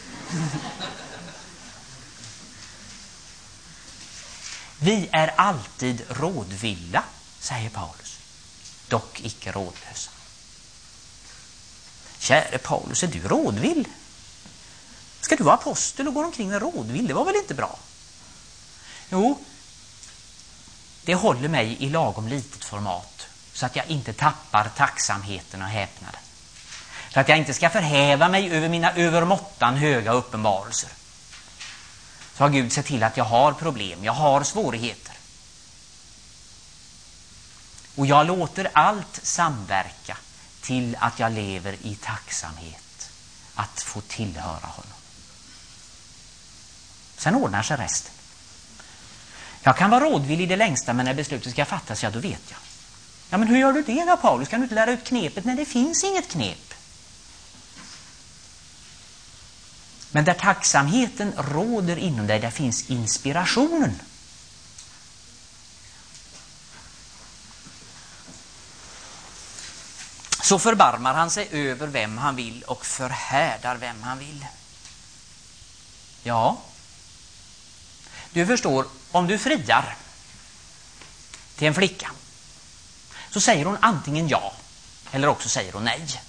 Vi är alltid rådvilla, säger Paulus. Dock icke rådlösa. Käre Paulus, är du rådvill? Ska du vara apostel och gå omkring med rådvill? Det var väl inte bra? Jo, det håller mig i lagom litet format så att jag inte tappar tacksamheten och häpnaden. För att jag inte ska förhäva mig över mina övermåttan höga uppenbarelser. Så har Gud sett till att jag har problem, jag har svårigheter. Och jag låter allt samverka till att jag lever i tacksamhet. Att få tillhöra honom. Sen ordnar sig resten. Jag kan vara rådvillig i det längsta, men när beslutet ska fattas, ja då vet jag. Ja, men hur gör du det då, Paulus? Kan du inte lära ut knepet? Nej, det finns inget knep. Men där tacksamheten råder inom dig, där finns inspirationen. Så förbarmar han sig över vem han vill och förhärdar vem han vill. Ja, du förstår, om du friar till en flicka så säger hon antingen ja eller också säger hon nej.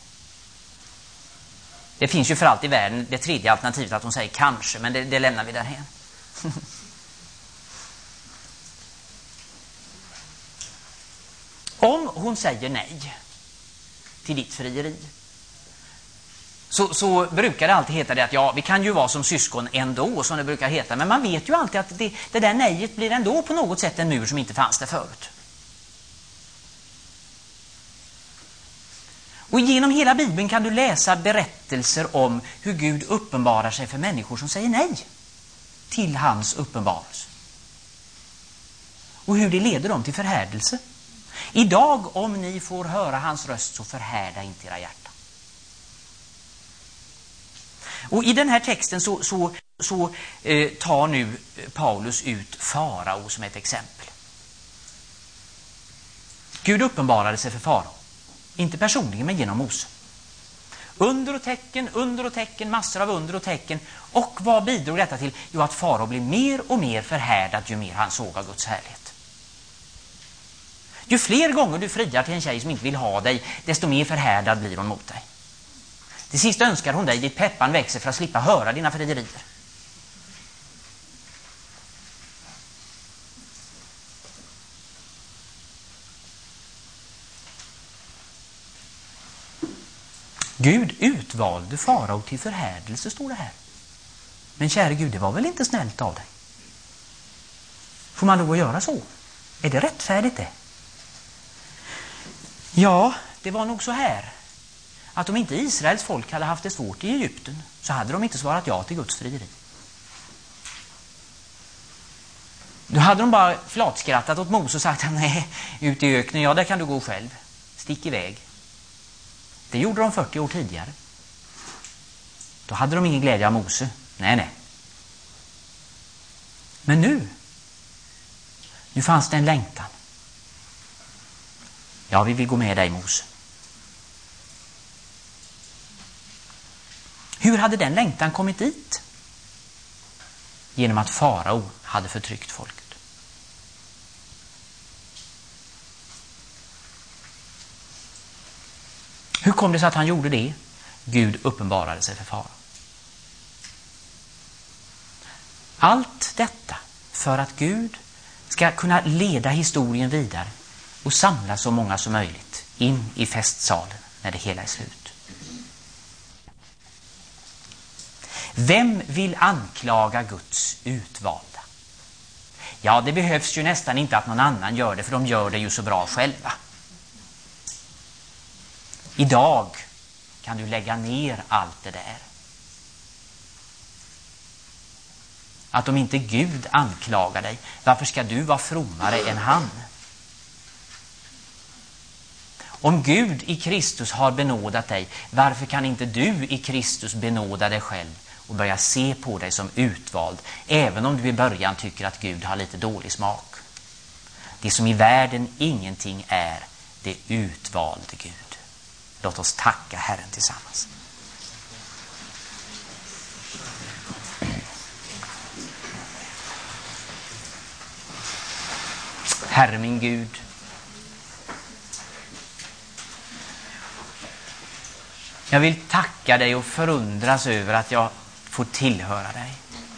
Det finns ju för allt i världen det tredje alternativet att hon säger kanske, men det lämnar vi därhen. Om hon säger nej till ditt frieri så brukar det alltid heta det att ja, vi kan ju vara som syskon ändå, som det brukar heta. Men man vet ju alltid att det där nejet blir ändå på något sätt en mur som inte fanns där förut. Och genom hela Bibeln kan du läsa berättelser om hur Gud uppenbarar sig för människor som säger nej till hans uppenbarelse. Och hur det leder dem till förhärdelse. Idag, om ni får höra hans röst, så förhärda inte era hjärtan. Och i den här texten så tar nu Paulus ut farao som ett exempel. Gud uppenbarade sig för farao. Inte personligen, men genom Mose. Under och tecken, massor av under och tecken. Och vad bidrog detta till? Jo, att farao blev mer och mer förhärdad ju mer han såg av Guds härlighet. Ju fler gånger du friar till en tjej som inte vill ha dig, desto mer förhärdad blir hon mot dig. Till sist önskar hon dig dit peppan växer för att slippa höra dina frierier. Gud utvalde farao till förhärdelse, står det här. Men käre Gud, det var väl inte snällt av dig? Får man lov att göra så? Är det rättfärdigt det? Ja, det var nog så här. Att om inte Israels folk hade haft det svårt i Egypten, så hade de inte svarat ja till Guds frieri. Då hade de bara flatskrattat åt Mose och sagt: nej, ut i öknen, ja, där kan du gå själv. Stick iväg. Det gjorde de 40 år tidigare. Då hade de ingen glädje av Mose. Nej. Men nu fanns det en längtan. Ja, vi vill gå med dig, Mose. Hur hade den längtan kommit dit? Genom att farao hade förtryckt folket. Hur kom det sig att han gjorde det? Gud uppenbarade sig för farao. Allt detta för att Gud ska kunna leda historien vidare och samla så många som möjligt in i festsalen när det hela är slut. Vem vill anklaga Guds utvalda? Ja, det behövs ju nästan inte att någon annan gör det, för de gör det ju så bra själva. Idag kan du lägga ner allt det där. Att om inte Gud anklagar dig, varför ska du vara frommare än han? Om Gud i Kristus har benådat dig, varför kan inte du i Kristus benåda dig själv och börja se på dig som utvald, även om du i början tycker att Gud har lite dålig smak? Det som i världen ingenting är, det utvalde Gud. Låt oss tacka Herren tillsammans. Herre min Gud, jag vill tacka dig och förundras över att jag får tillhöra dig.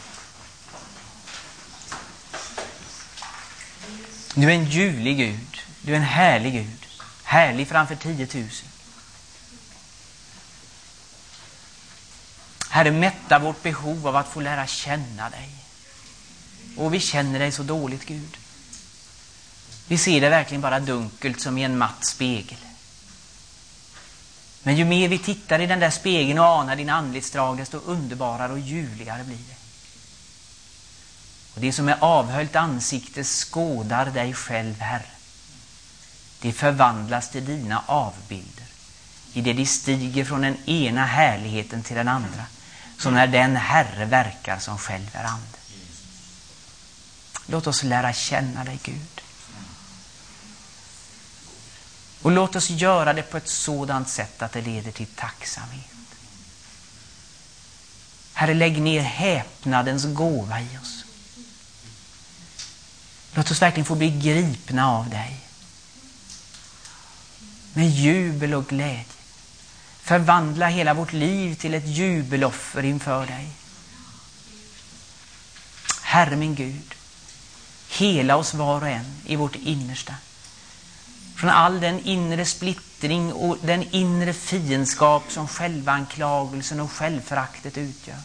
Du är en ljuvlig Gud, du är en härlig Gud, härlig framför 10 000. Herre, mätta vårt behov av att få lära känna dig. Och vi känner dig så dåligt, Gud. Vi ser det verkligen bara dunkelt som i en matt spegel. Men ju mer vi tittar i den där spegeln och anar din anletsdrag, desto underbarare och ljuvligare blir det. Och det som är avhöljt ansikte skådar dig själv, Herre. Det förvandlas till dina avbilder, i det de stiger från den ena härligheten till den andra, som när den Herre verkar som själv är ande. Låt oss lära känna dig, Gud. Och låt oss göra det på ett sådant sätt att det leder till tacksamhet. Herre, lägg ner häpnadens gåva i oss. Låt oss verkligen få bli gripna av dig. Med jubel och glädje. Förvandla hela vårt liv till ett jubeloffer inför dig. Herre min Gud, hela oss var och en i vårt innersta. Från all den inre splittring och den inre fiendskap som självanklagelsen och självföraktet utgör.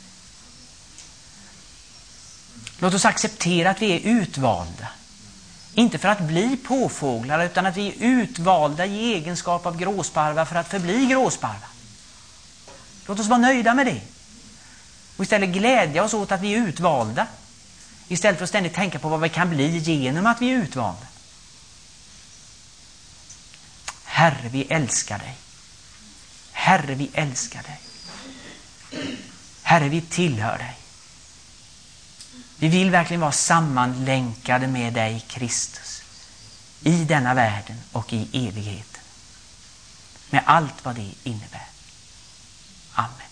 Låt oss acceptera att vi är utvalda. Inte för att bli påfåglar, utan att vi är utvalda i egenskap av gråsparvar för att förbli gråsparvar. Låt oss vara nöjda med det. Och istället glädja oss åt att vi är utvalda. Istället för att ständigt tänka på vad vi kan bli genom att vi är utvalda. Herre, vi älskar dig. Herre, vi älskar dig. Herre, vi tillhör dig. Vi vill verkligen vara sammanlänkade med dig, Kristus, i denna världen och i evigheten. Med allt vad det innebär. Amen.